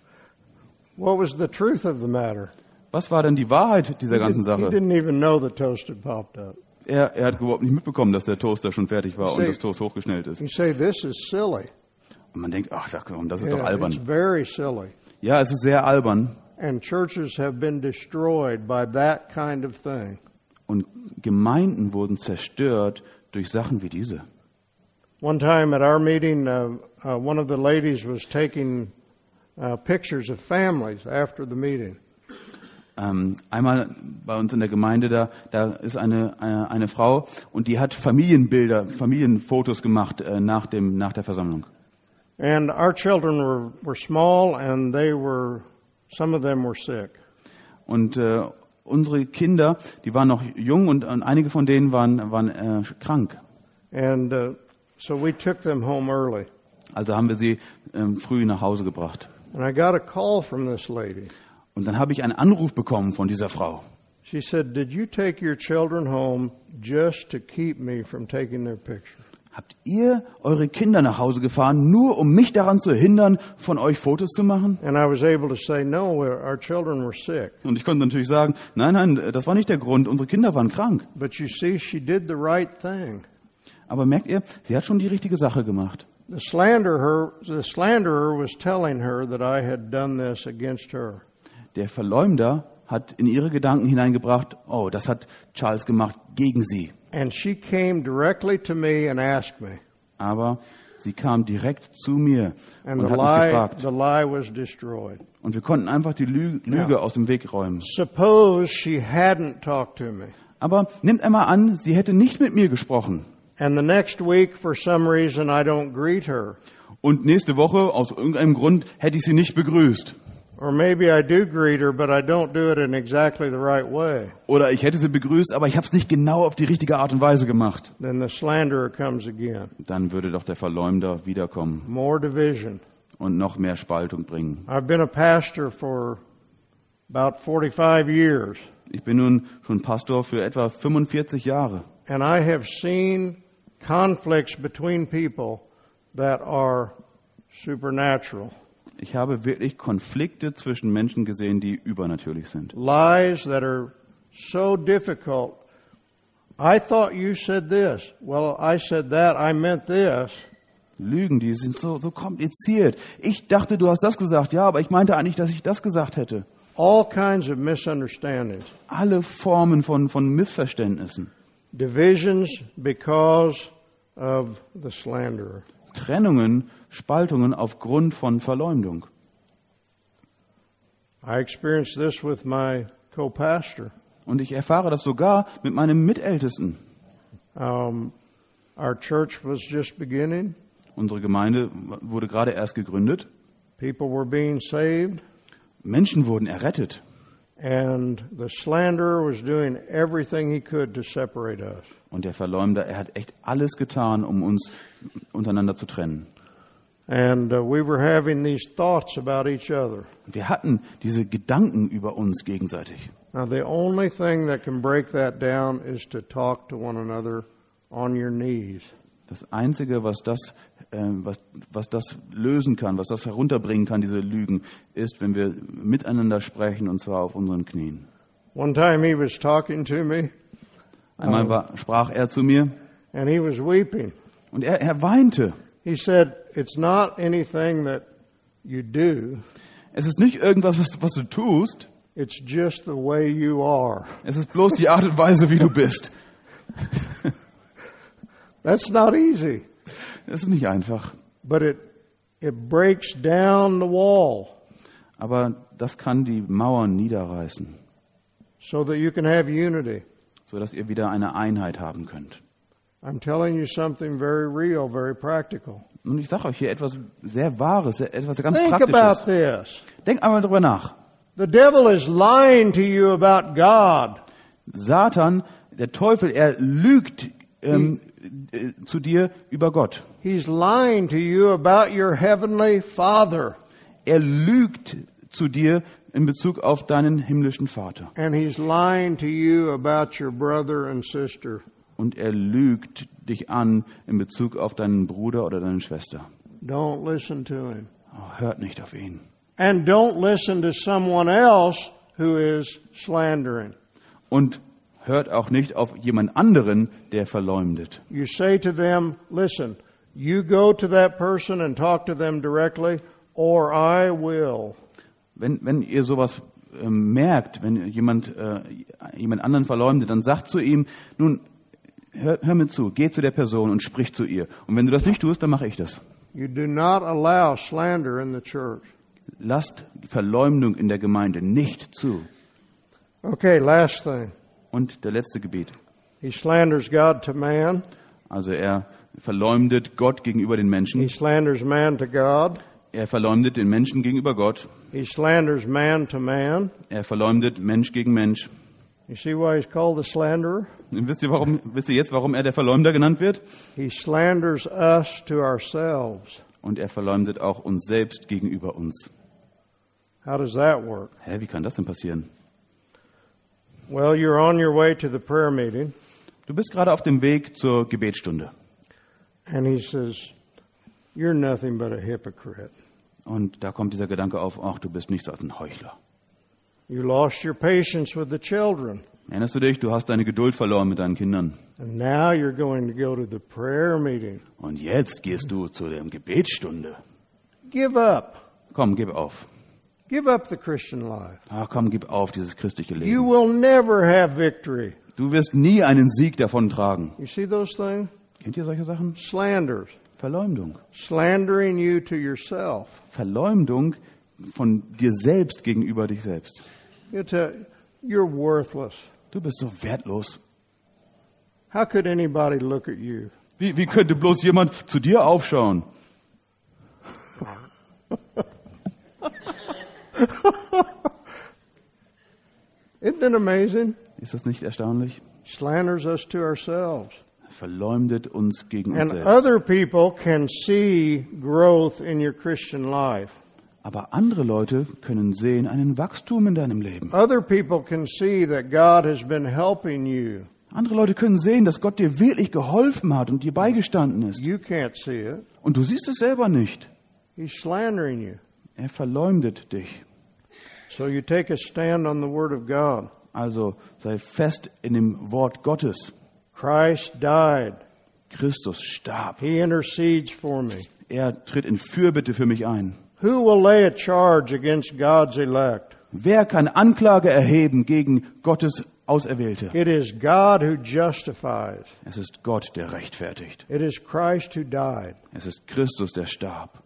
What was the truth of the matter? Was war denn die Wahrheit dieser He, ganzen did, he Sache? didn't even know the toast had popped up. Er, er hat überhaupt nicht mitbekommen, dass der Toaster schon fertig war und See- das Toast hochgeschnellt ist. You say this is silly. Und man denkt, ach, sag komm, das ist doch Yeah, albern. it's very silly. Ja, es ist sehr albern. And churches have been destroyed by that kind of thing. Und Gemeinden wurden zerstört durch Sachen wie diese. One time at our meeting, uh, uh, one of the ladies was taking uh, pictures of families after the meeting. Ähm, einmal bei uns in der Gemeinde, da, da ist eine, eine, eine Frau und die hat Familienbilder, Familienfotos gemacht äh, nach, dem, nach der Versammlung. And our children were, were small, and they were, some of them were sick. Und äh, unsere Kinder, die waren noch jung und, und einige von denen waren, waren äh, krank. And uh, so we took them home early. Also haben wir sie ähm, früh nach Hause gebracht. And I got a call from this lady. Und dann habe ich einen Anruf bekommen von dieser Frau. She said, "Did you take your children home just to keep me from taking their picture?" Habt ihr eure Kinder nach Hause gefahren, nur um mich daran zu hindern, von euch Fotos zu machen? And I was able to say, "No, we're- our children were sick." Und ich konnte natürlich sagen, nein, nein, das war nicht der Grund, unsere Kinder waren krank. But you see, she did the right thing. Aber merkt ihr, sie hat schon die richtige Sache gemacht. The slanderer, the slanderer was telling her that I had done this against her. Der Verleumder hat in ihre Gedanken hineingebracht, oh, das hat Charles gemacht gegen sie. And she came directly to me and asked me, Aber Sie kam direkt zu mir And und the hat mich lie, gefragt. the lie was destroyed. Und wir konnten einfach die Lü- Lüge Ja. aus dem Weg räumen. Suppose she hadn't talked to me. Aber nimmt einmal an, sie hätte nicht mit mir gesprochen. And the next week, for some reason, I don't greet her. Und nächste Woche, aus irgendeinem Grund, hätte ich sie nicht begrüßt. Or maybe I do greet her, but I don't do it in exactly the right way. Oder ich hätte sie begrüßt, aber ich habe es nicht genau auf die richtige Art und Weise gemacht. Then the slanderer comes again. Dann würde doch der Verleumder wiederkommen More division. und noch mehr Spaltung bringen. I've been a pastor for about forty-five years, Ich bin nun schon Pastor für etwa fünfundvierzig Jahre. and I have seen conflicts between people that are supernatural. Ich habe wirklich Konflikte zwischen Menschen gesehen, die übernatürlich sind. Lies that are so difficult. I thought you said this. Well, I said that. I meant this. Lügen, die sind so, so kompliziert. Ich dachte, du hast das gesagt. Ja, aber ich meinte eigentlich, dass ich das gesagt hätte. All kinds of misunderstandings. Alle Formen von, von Missverständnissen. Divisions because of the slanderer. Trennungen, Spaltungen aufgrund von Verleumdung. I experienced this with my co-pastor. Und ich erfahre das sogar mit meinem Mitältesten. Um, our church was just beginning. Unsere Gemeinde wurde gerade erst gegründet. People were being saved. Menschen wurden errettet. And the slanderer was doing everything he could to separate us. Und der Verleumder, er hat echt alles getan, um uns untereinander zu trennen. And uh, we were having these thoughts about each other. Wir hatten diese Gedanken über uns gegenseitig. Now, the only thing that can break that down is to talk to one another on your knees. Das Einzige, was das, äh, was, was das lösen kann, was das herunterbringen kann, diese Lügen, ist, wenn wir miteinander sprechen, und zwar auf unseren Knien. One time he was talking to me, Einmal war, sprach er zu mir and he was weeping. und er, er weinte. He said, it's not anything that you do, Es ist nicht irgendwas, was, was du tust, it's just the way you are. es ist bloß die Art und Weise, wie du bist. That's not easy, Das ist nicht einfach. but it it breaks down the wall Aber das kann die Mauern niederreißen, so that you can have unity. sodass ihr wieder eine Einheit haben könnt. I'm telling you something very real, very practical. Und ich sage euch hier etwas sehr Wahres, etwas ganz Think about Praktisches. this. Denkt einmal drüber nach. The devil is lying to you about God. Satan, der Teufel, er lügt ähm, äh, zu dir über Gott. He's lying to you about your heavenly Father. Er lügt zu dir in Bezug auf deinen himmlischen Vater. And he's lying to you about your brother and sister. Und er lügt dich an in Bezug auf deinen Bruder oder deine Schwester. Don't listen to him. Oh, hört nicht auf ihn. And don't listen to someone else who is slandering. Und hört auch nicht auf jemand anderen, der verleumdet. You say to them, listen, you go to that person and talk to them directly, or I will. Wenn, wenn ihr sowas äh, merkt, wenn jemand, äh, jemand anderen verleumdet, dann sagt zu ihm, nun, hör, hör mir zu, geh zu der Person und sprich zu ihr. Und wenn du das nicht tust, dann mache ich das. You do not allow slander in the church. Lasst Verleumdung in der Gemeinde nicht zu. Okay, last thing. Und der letzte Gebet. He slanders God to man. Also er verleumdet Gott gegenüber den He Menschen. slanders man to God. Er verleumdet den Menschen gegenüber Gott. He slanders man to man. Er verleumdet Mensch gegen Mensch. You see why he's called the slanderer? Und wisst ihr, warum, wisst ihr jetzt, warum er der Verleumder genannt wird? He slanders us to ourselves. Und er verleumdet auch uns selbst gegenüber uns. How does that work? Hä, wie kann das denn passieren? Well, you're on your way to the prayer meeting, Du bist gerade auf dem Weg zur Gebetsstunde. and he says, you're nothing but a hypocrite. Und da kommt dieser Gedanke auf, ach, du bist nichts als ein Heuchler. You lost your patience with the children, Erinnerst du dich, du hast deine Geduld verloren mit deinen Kindern. and now you're going to go to the prayer meeting. Und jetzt gehst du zu der Gebetsstunde. Give up. Komm, gib auf. Give up the Christian life. Ach, komm, gib auf dieses christliche You Leben. will never have victory. Du wirst nie einen Sieg davon tragen. You see those things? Kennt ihr solche Sachen? Slanders. Verleumdung. Slandering you to yourself. Verleumdung von dir selbst gegenüber dich selbst. You tell, you're worthless. Du bist so wertlos. How could anybody look at you? Wie, wie könnte bloß jemand zu dir aufschauen? Isn't it amazing? Ist das nicht erstaunlich? Slanders us to ourselves. Verleumdet uns gegen uns And selbst. other people can see growth in your Christian life. Aber andere Leute können sehen einen Wachstum in deinem Leben. Other people can see that God has been helping you. Andere Leute können sehen, dass Gott dir wirklich geholfen hat und dir beigestanden ist. You can't see it. Und du siehst es selber nicht. He's slandering you. Er verleumdet dich. So you take a stand on the Word of God. Also sei fest in dem Wort Gottes. Christ died. Christus starb. He intercedes for me. Er tritt in Fürbitte für mich ein. Who will lay a charge against God's elect? Wer kann Anklage erheben gegen Gottes Auserwählte? It is God who justifies. Es ist Gott, der rechtfertigt. It is Christ who died. Es ist Christus, der starb.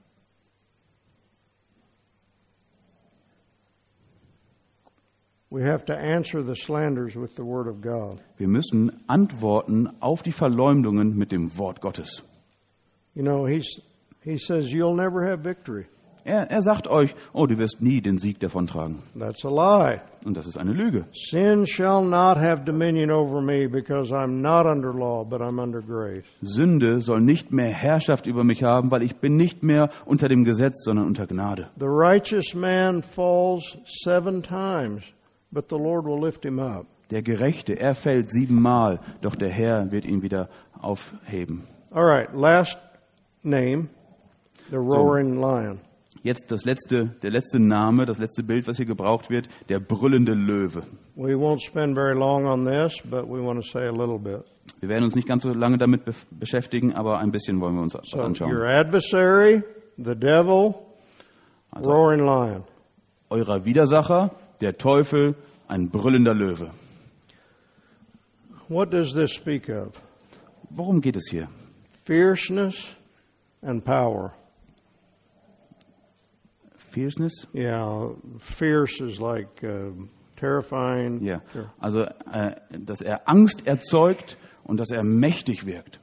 We have to answer the slanders with the Word of God. Wir müssen antworten auf die Verleumdungen mit dem Wort Gottes. You know, he's, he says, you'll never have victory. Er, er sagt euch, oh, du wirst nie den Sieg davontragen. That's a lie. Und das ist eine Lüge. Sin shall not have dominion over me because I'm not under law, but I'm under grace. Sünde soll nicht mehr Herrschaft über mich haben, weil ich bin nicht mehr unter dem Gesetz, sondern unter Gnade. The righteous man falls seven times, but the Lord will lift him up. Der Gerechte, er fällt siebenmal, doch der Herr wird ihn wieder aufheben. All right, last name, the roaring lion. Jetzt das letzte, der letzte Name, das letzte Bild, was hier gebraucht wird, der brüllende Löwe. We won't spend very long on this, but we want to say a little bit. Wir werden uns nicht ganz so lange damit be- beschäftigen, aber ein bisschen wollen wir uns was So, anschauen. your adversary, the devil, Also, roaring lion. eurer Widersacher, der Teufel, ein brüllender Löwe. What does this speak of? Worum geht es hier? Fierceness and power. Fierceness? Yeah, fierce is like uh, terrifying. Ja, Sure. also äh, dass er Angst erzeugt und dass er mächtig wirkt.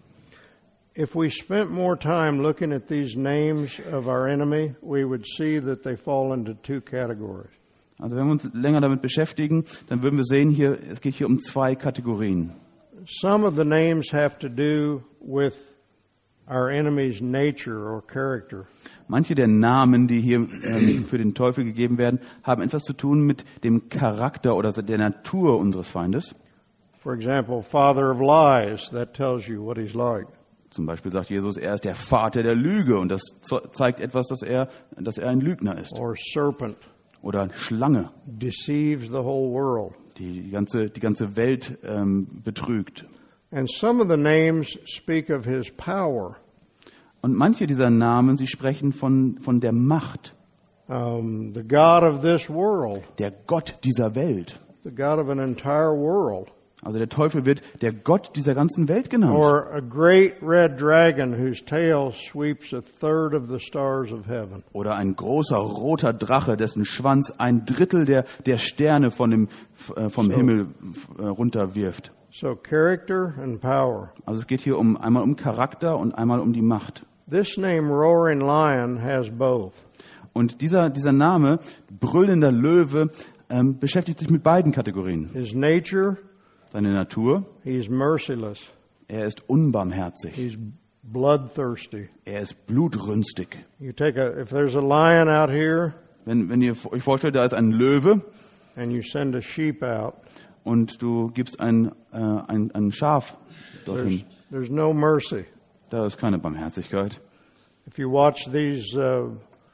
If we spent more time looking at these names of our enemy, we would see that they fall into two categories. Also wenn wir uns länger damit beschäftigen, dann würden wir sehen, hier es geht hier um zwei Kategorien. Some of the names have to do with our enemy's nature or character. Manche der Namen, die hier ähm, für den Teufel gegeben werden, haben etwas zu tun mit dem Charakter oder der Natur unseres Feindes. For example, father of lies, that tells you what he's like. Zum Beispiel sagt Jesus, er ist der Vater der Lüge und das ze- zeigt etwas, dass er, dass er ein Lügner ist. Or serpent, Oder Schlange, deceives the whole world. die die ganze, die ganze Welt ähm, betrügt. And some of the names speak of his power. Und manche dieser Namen, sie sprechen von, von der Macht, Um, the God of this world, der Gott dieser Welt. the God of an entire world. Also der Teufel wird der Gott dieser ganzen Welt genannt. Or a great red dragon whose tail sweeps a third of the stars of heaven. Oder ein großer roter Drache, dessen Schwanz ein Drittel der, der Sterne von dem, äh, vom So. Himmel äh, runterwirft. So character and power. Also es geht hier um einmal um Charakter und einmal um die Macht. This name, Roaring Lion, has both. Und dieser, dieser Name, brüllender Löwe, ähm, beschäftigt sich mit beiden Kategorien. His nature, Seine Natur, he's merciless. er ist unbarmherzig, He's bloodthirsty. er ist blutrünstig. You take a, if there's a lion out here Wenn, wenn ihr euch vorstellt, da ist ein Löwe and you send a sheep out, und du gibst ein, äh, ein, ein Schaf there's, dorthin, there's no mercy. da ist keine Barmherzigkeit. If you watch these uh,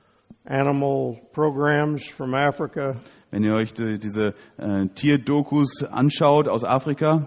animal programs from Africa, Wenn ihr euch die, diese äh, Tierdokus anschaut aus Afrika,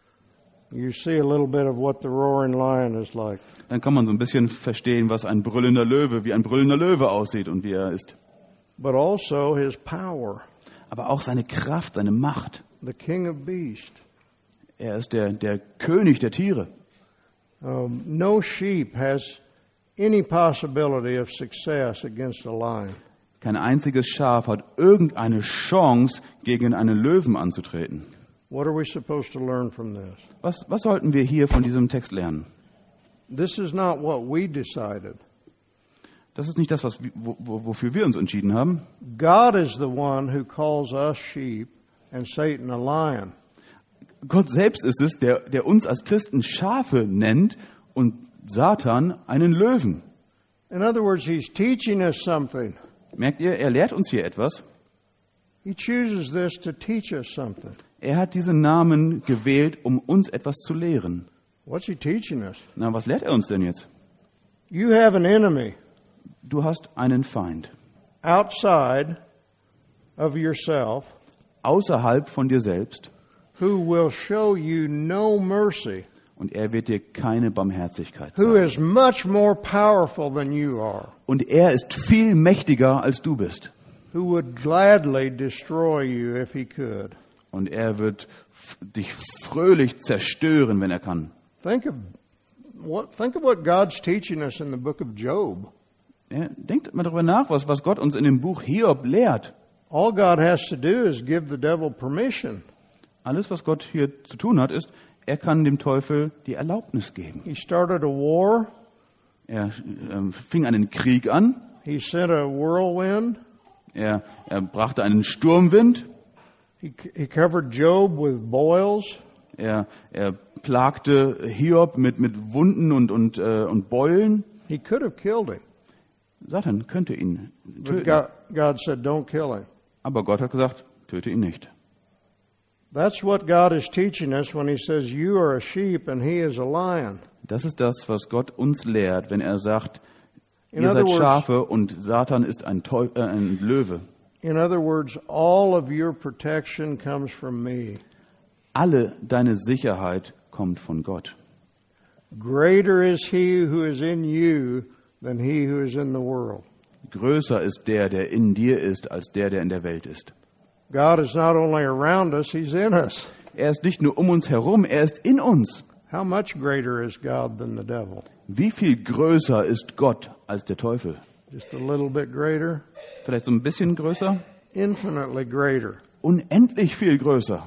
you see a little bit of what the roaring lion is like. dann kann man so ein bisschen verstehen, was ein brüllender Löwe, wie ein brüllender Löwe aussieht und wie er ist. But also his power, Aber auch seine Kraft, seine Macht. the king of beasts. Er ist der, der König der Tiere. Um, no sheep has any possibility of success against a lion. Kein einziges Schaf hat irgendeine Chance, gegen einen Löwen anzutreten. What are we supposed to learn from this? Was, was sollten wir hier von diesem Text lernen? This is not what we decided. Das ist nicht das, was, wo, wo, wofür wir uns entschieden haben. God is the one who calls us sheep and Satan a lion. Gott selbst ist es, der, der uns als Christen Schafe nennt und Satan einen Löwen. In other words, he's teaching us something. Merkt ihr, er lehrt uns hier etwas. He chooses this to teach us something. Er hat diesen Namen gewählt, um uns etwas zu lehren. What's he teaching us? Na, was lehrt er uns denn jetzt? You have an enemy Du hast einen Feind. outside of yourself Außerhalb von dir selbst. who will show you no mercy, Und er wird dir keine Barmherzigkeit who zeigen. is much more powerful than you are, Und er ist viel mächtiger als du bist. who would gladly destroy you if he could. Und er wird f- dich fröhlich zerstören, wenn er kann. Think of what think of what God's teaching us in the book of Job. Ja, denkt mal darüber nach, was, was Gott uns in dem Buch Hiob lehrt. All God has to do is give the devil permission. Alles, was Gott hier zu tun hat, ist, er kann dem Teufel die Erlaubnis geben. He started a war. Er ähm, fing einen Krieg an. He sent a whirlwind. Er, er brachte einen Sturmwind. He, he covered Job with boils. Er, er plagte Hiob mit, mit Wunden und, und, äh, und Beulen. He could have killed him. Satan könnte ihn But töten. God, God said, don't kill him. Aber Gott hat gesagt, töte ihn nicht. That's what God is teaching us when he says, you are a sheep and he is a lion. Das ist das, was Gott uns lehrt, wenn er sagt, In ihr other seid words- Schafe und Satan ist ein, Teu äh, ein Löwe. In other words, all of your protection comes from me. Alle deine Sicherheit kommt von Gott. Greater is he who is in you than he who is in the world. Größer ist der, der in dir ist, als der, der in der Welt ist. God is not only around us, he's in us. Er ist nicht nur um uns herum, er ist in uns. How much greater is God than the devil? Wie viel größer ist Gott als der Teufel? Just a little bit greater? Vielleicht so ein bisschen größer? Infinitely greater. Unendlich viel größer.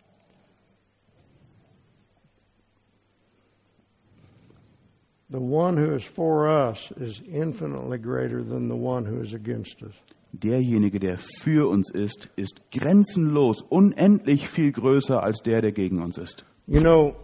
The one who is for us is infinitely greater than the one who is against us. Derjenige, der für uns ist, ist grenzenlos, unendlich viel größer als der, der gegen uns ist. You know,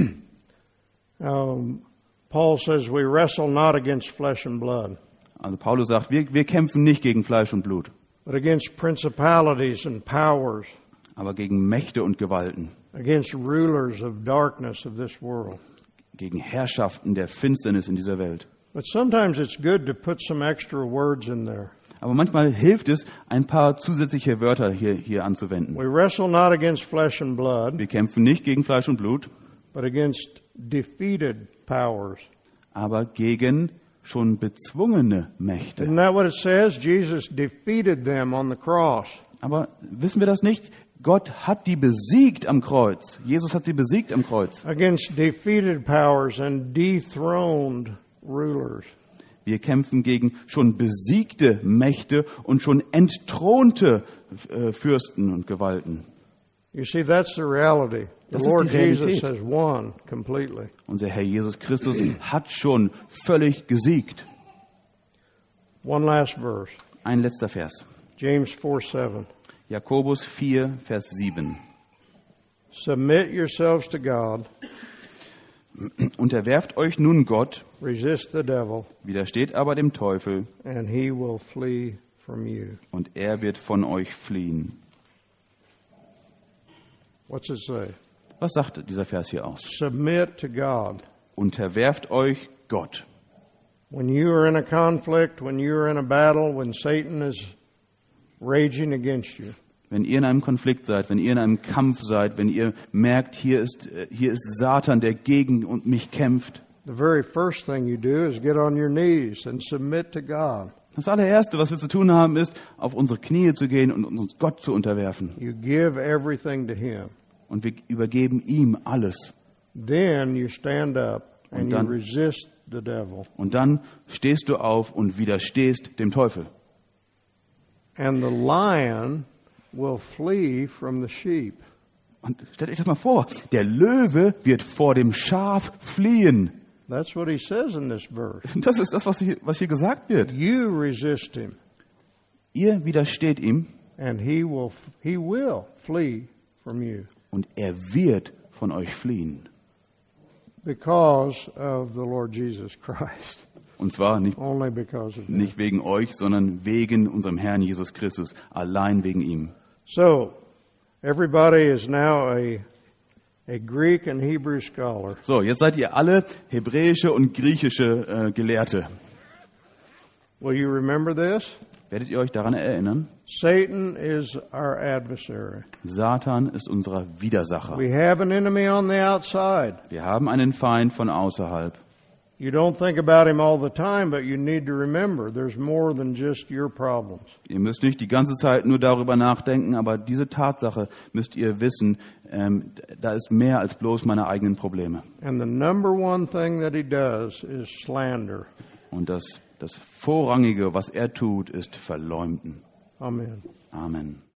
um, Paul says we wrestle not against flesh and blood, Also Paulus sagt, wir, wir kämpfen nicht gegen Fleisch und Blut, but against principalities and powers, aber gegen Mächte und Gewalten, against rulers of darkness of this world. gegen Herrschaften der Finsternis in dieser Welt. But sometimes it's good to put some extra words in there. Aber manchmal hilft es, ein paar zusätzliche Wörter hier, hier anzuwenden. We wrestle not against flesh and blood, Wir kämpfen nicht gegen Fleisch und Blut, but against defeated powers. aber gegen schon bezwungene Mächte. Isn't that what it says? Jesus defeated them on the cross. Aber wissen wir das nicht? Gott hat die besiegt am Kreuz. Jesus hat sie besiegt am Kreuz. Against defeated powers and dethroned rulers. Wir kämpfen gegen schon besiegte Mächte und schon entthronte äh, Fürsten und Gewalten. You see, that's the reality. The Das ist Lord die Jesus Realität. has won completely. Unser Herr Jesus Christus hat schon völlig gesiegt. One last verse. Ein letzter Vers. James four seven. Jakobus vier, Vers sieben. Submit yourselves to God. Unterwerft euch nun Gott, Resist the devil, widersteht aber dem Teufel, and he will flee from you. und er wird von euch fliehen. What's it say? Was sagt dieser Vers hier aus? Submit to God. Unterwerft euch Gott. When you are in a conflict, when you are in a battle, when Satan is raging against you, Wenn ihr in einem Konflikt seid, wenn ihr in einem Kampf seid, wenn ihr merkt, hier ist, äh, hier ist Satan, der gegen und mich kämpft, the very first thing you do is get on your knees and submit to God. das allererste, was wir zu tun haben, ist, auf unsere Knie zu gehen und uns Gott zu unterwerfen. You give everything to Him. Und wir übergeben ihm alles. Then you stand up and you dann- resist the devil. Und dann stehst du auf und widerstehst dem Teufel. And the lion will flee from the sheep. Und stellt euch das mal vor, der Löwe wird vor dem Schaf fliehen. That's what he says in this verse. Das ist das, was hier, was hier gesagt wird. You resist him, Ihr widersteht ihm and he will he will flee from you und er wird von euch fliehen. because of the Lord Jesus Christ. Und zwar nicht, Only because of him. nicht wegen euch, sondern wegen unserem Herrn Jesus Christus. Allein wegen ihm. So, everybody is now a a Greek and Hebrew scholar. So, jetzt seid ihr alle hebräische und griechische äh, Gelehrte. Will you remember this? Werdet ihr euch daran erinnern? Satan is our adversary. Satan ist unser Widersacher. We have an enemy on the outside. Wir haben einen Feind von außerhalb. You don't think about him all the time, but you need to remember there's more than just your problems. Ihr müsst nicht die ganze Zeit nur darüber nachdenken, aber diese Tatsache müsst ihr wissen, ähm, da ist mehr als bloß meine eigenen Probleme. And the number one thing that he does is slander. Und das, das Vorrangige, was er tut, ist Verleumden. Amen. Amen.